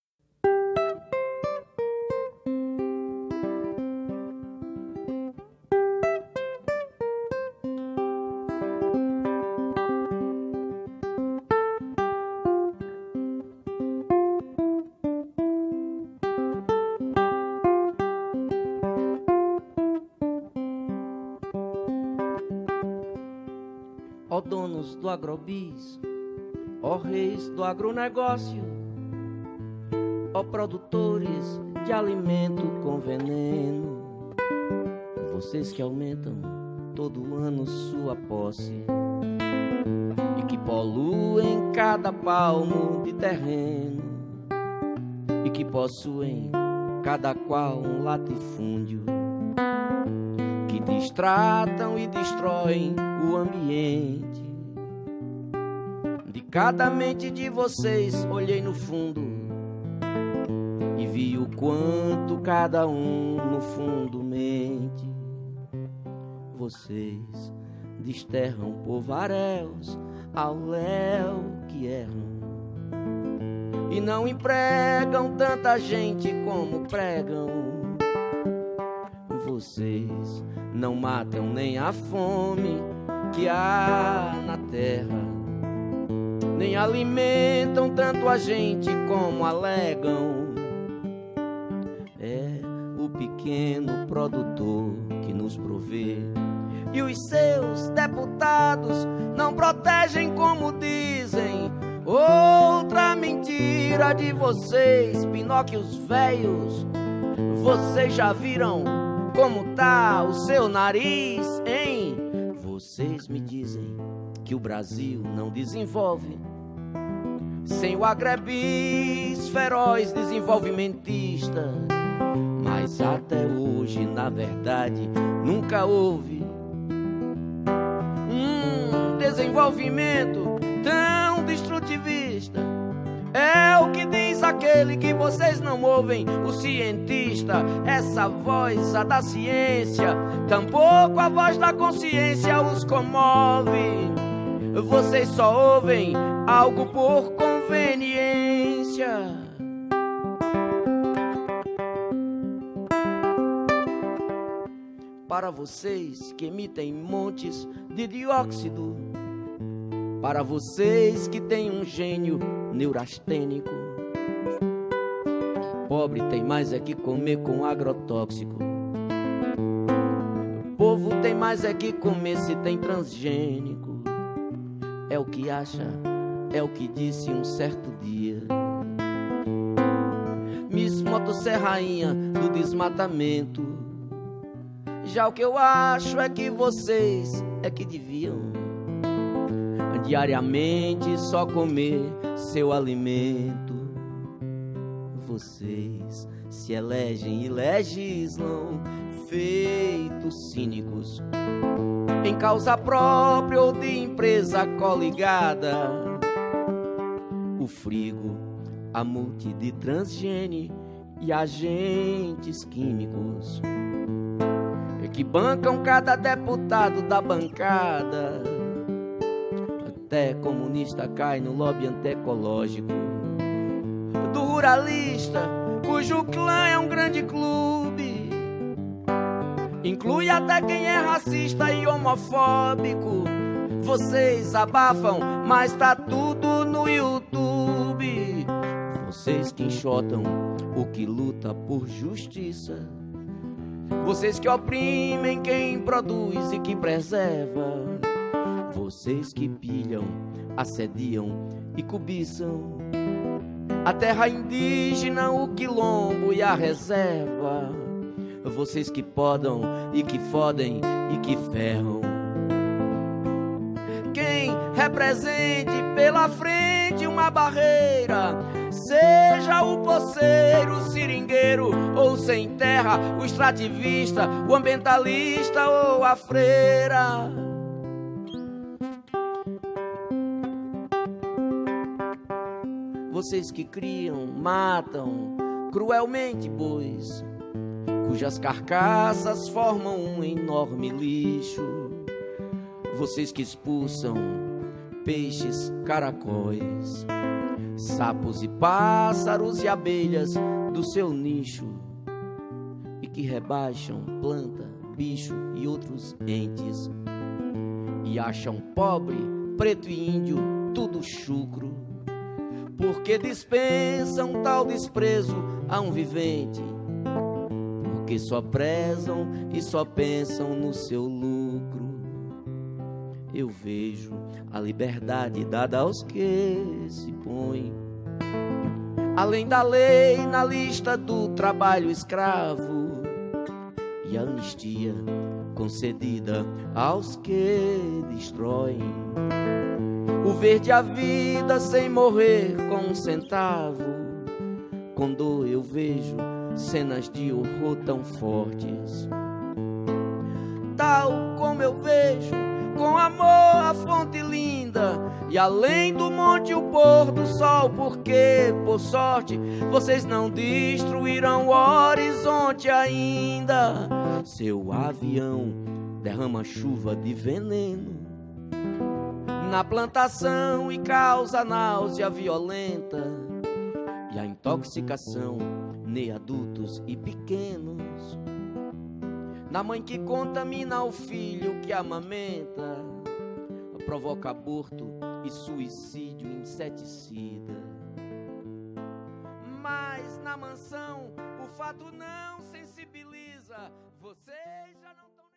Ó donos do agrobis, ó reis do agronegócio, ó produtores de alimento com veneno, vocês que aumentam todo ano sua posse e que poluem cada palmo de terreno e que possuem cada qual um latifúndio, que destratam e destroem o ambiente. De cada mente de vocês olhei no fundo e vi o quanto cada um no fundo mente. Vocês desterram povaréus ao léu que erram e não empregam tanta gente como pregam. Vocês não matam nem a fome que há na terra, nem alimentam tanto a gente como alegam. É o pequeno produtor que nos provê, e os seus deputados não protegem como dizem. Outra mentira de vocês, Pinóquios velhos. Vocês já viram como tá o seu nariz, hein? Vocês me dizem que o Brasil não desenvolve. sem o agrebis feroz desenvolvimentista. Mas até hoje, na verdade, nunca houve um desenvolvimento tão destrutivista. É o que diz aquele que vocês não ouvem, o cientista. Essa voz, a da ciência, tampouco a voz da consciência os comove. Vocês só ouvem algo por conveniência. Para vocês que emitem montes de dióxido, para vocês que têm um gênio neurastênico, pobre tem mais é que comer com agrotóxico. Povo tem mais é que comer se tem transgênico. É o que acha, é o que disse um certo dia Miss Motosserra, rainha do desmatamento. Já o que eu acho é que vocês é que deviam diariamente só comer seu alimento. Vocês se elegem e legislam feitos cínicos, em causa própria ou de empresa coligada. O frigo, a multi de transgene e agentes químicos que bancam cada deputado da bancada. Até comunista cai no lobby antiecológico do ruralista, cujo clã é um grande clube. Inclui até quem é racista e homofóbico. Vocês abafam, mas tá tudo no YouTube. Vocês que enxotam o que luta por justiça. Vocês que oprimem quem produz e que preserva. Vocês que pilham, assediam e cobiçam a terra indígena, o quilombo e a reserva. Vocês que podam e que fodem e que ferram. Quem represente pela frente uma barreira, seja o poceiro, o seringueiro ou sem terra, o extrativista, o ambientalista ou a freira. Vocês que criam, matam cruelmente bois, cujas carcaças formam um enorme lixo. Vocês que expulsam peixes, caracóis, sapos e pássaros e abelhas do seu nicho, e que rebaixam planta, bicho e outros entes, e acham pobre, preto e índio tudo chucro, porque dispensam tal desprezo a um vivente, porque só prezam e só pensam no seu lucro. Eu vejo a liberdade dada aos que se põem além da lei na lista do trabalho escravo, e a anistia concedida aos que destroem o verde, a vida sem morrer com um centavo. Com dor eu vejo cenas de horror tão fortes, tal como eu vejo com amor a fonte linda, e além do monte o pôr do sol, porque, por sorte, vocês não destruirão o horizonte ainda. Seu avião derrama chuva de veneno na plantação e causa náusea violenta, e a intoxicação nem adultos e pequenos, na mãe que contamina o filho que amamenta, provoca aborto e suicídio inseticida. Mas na mansão o fato não sensibiliza você.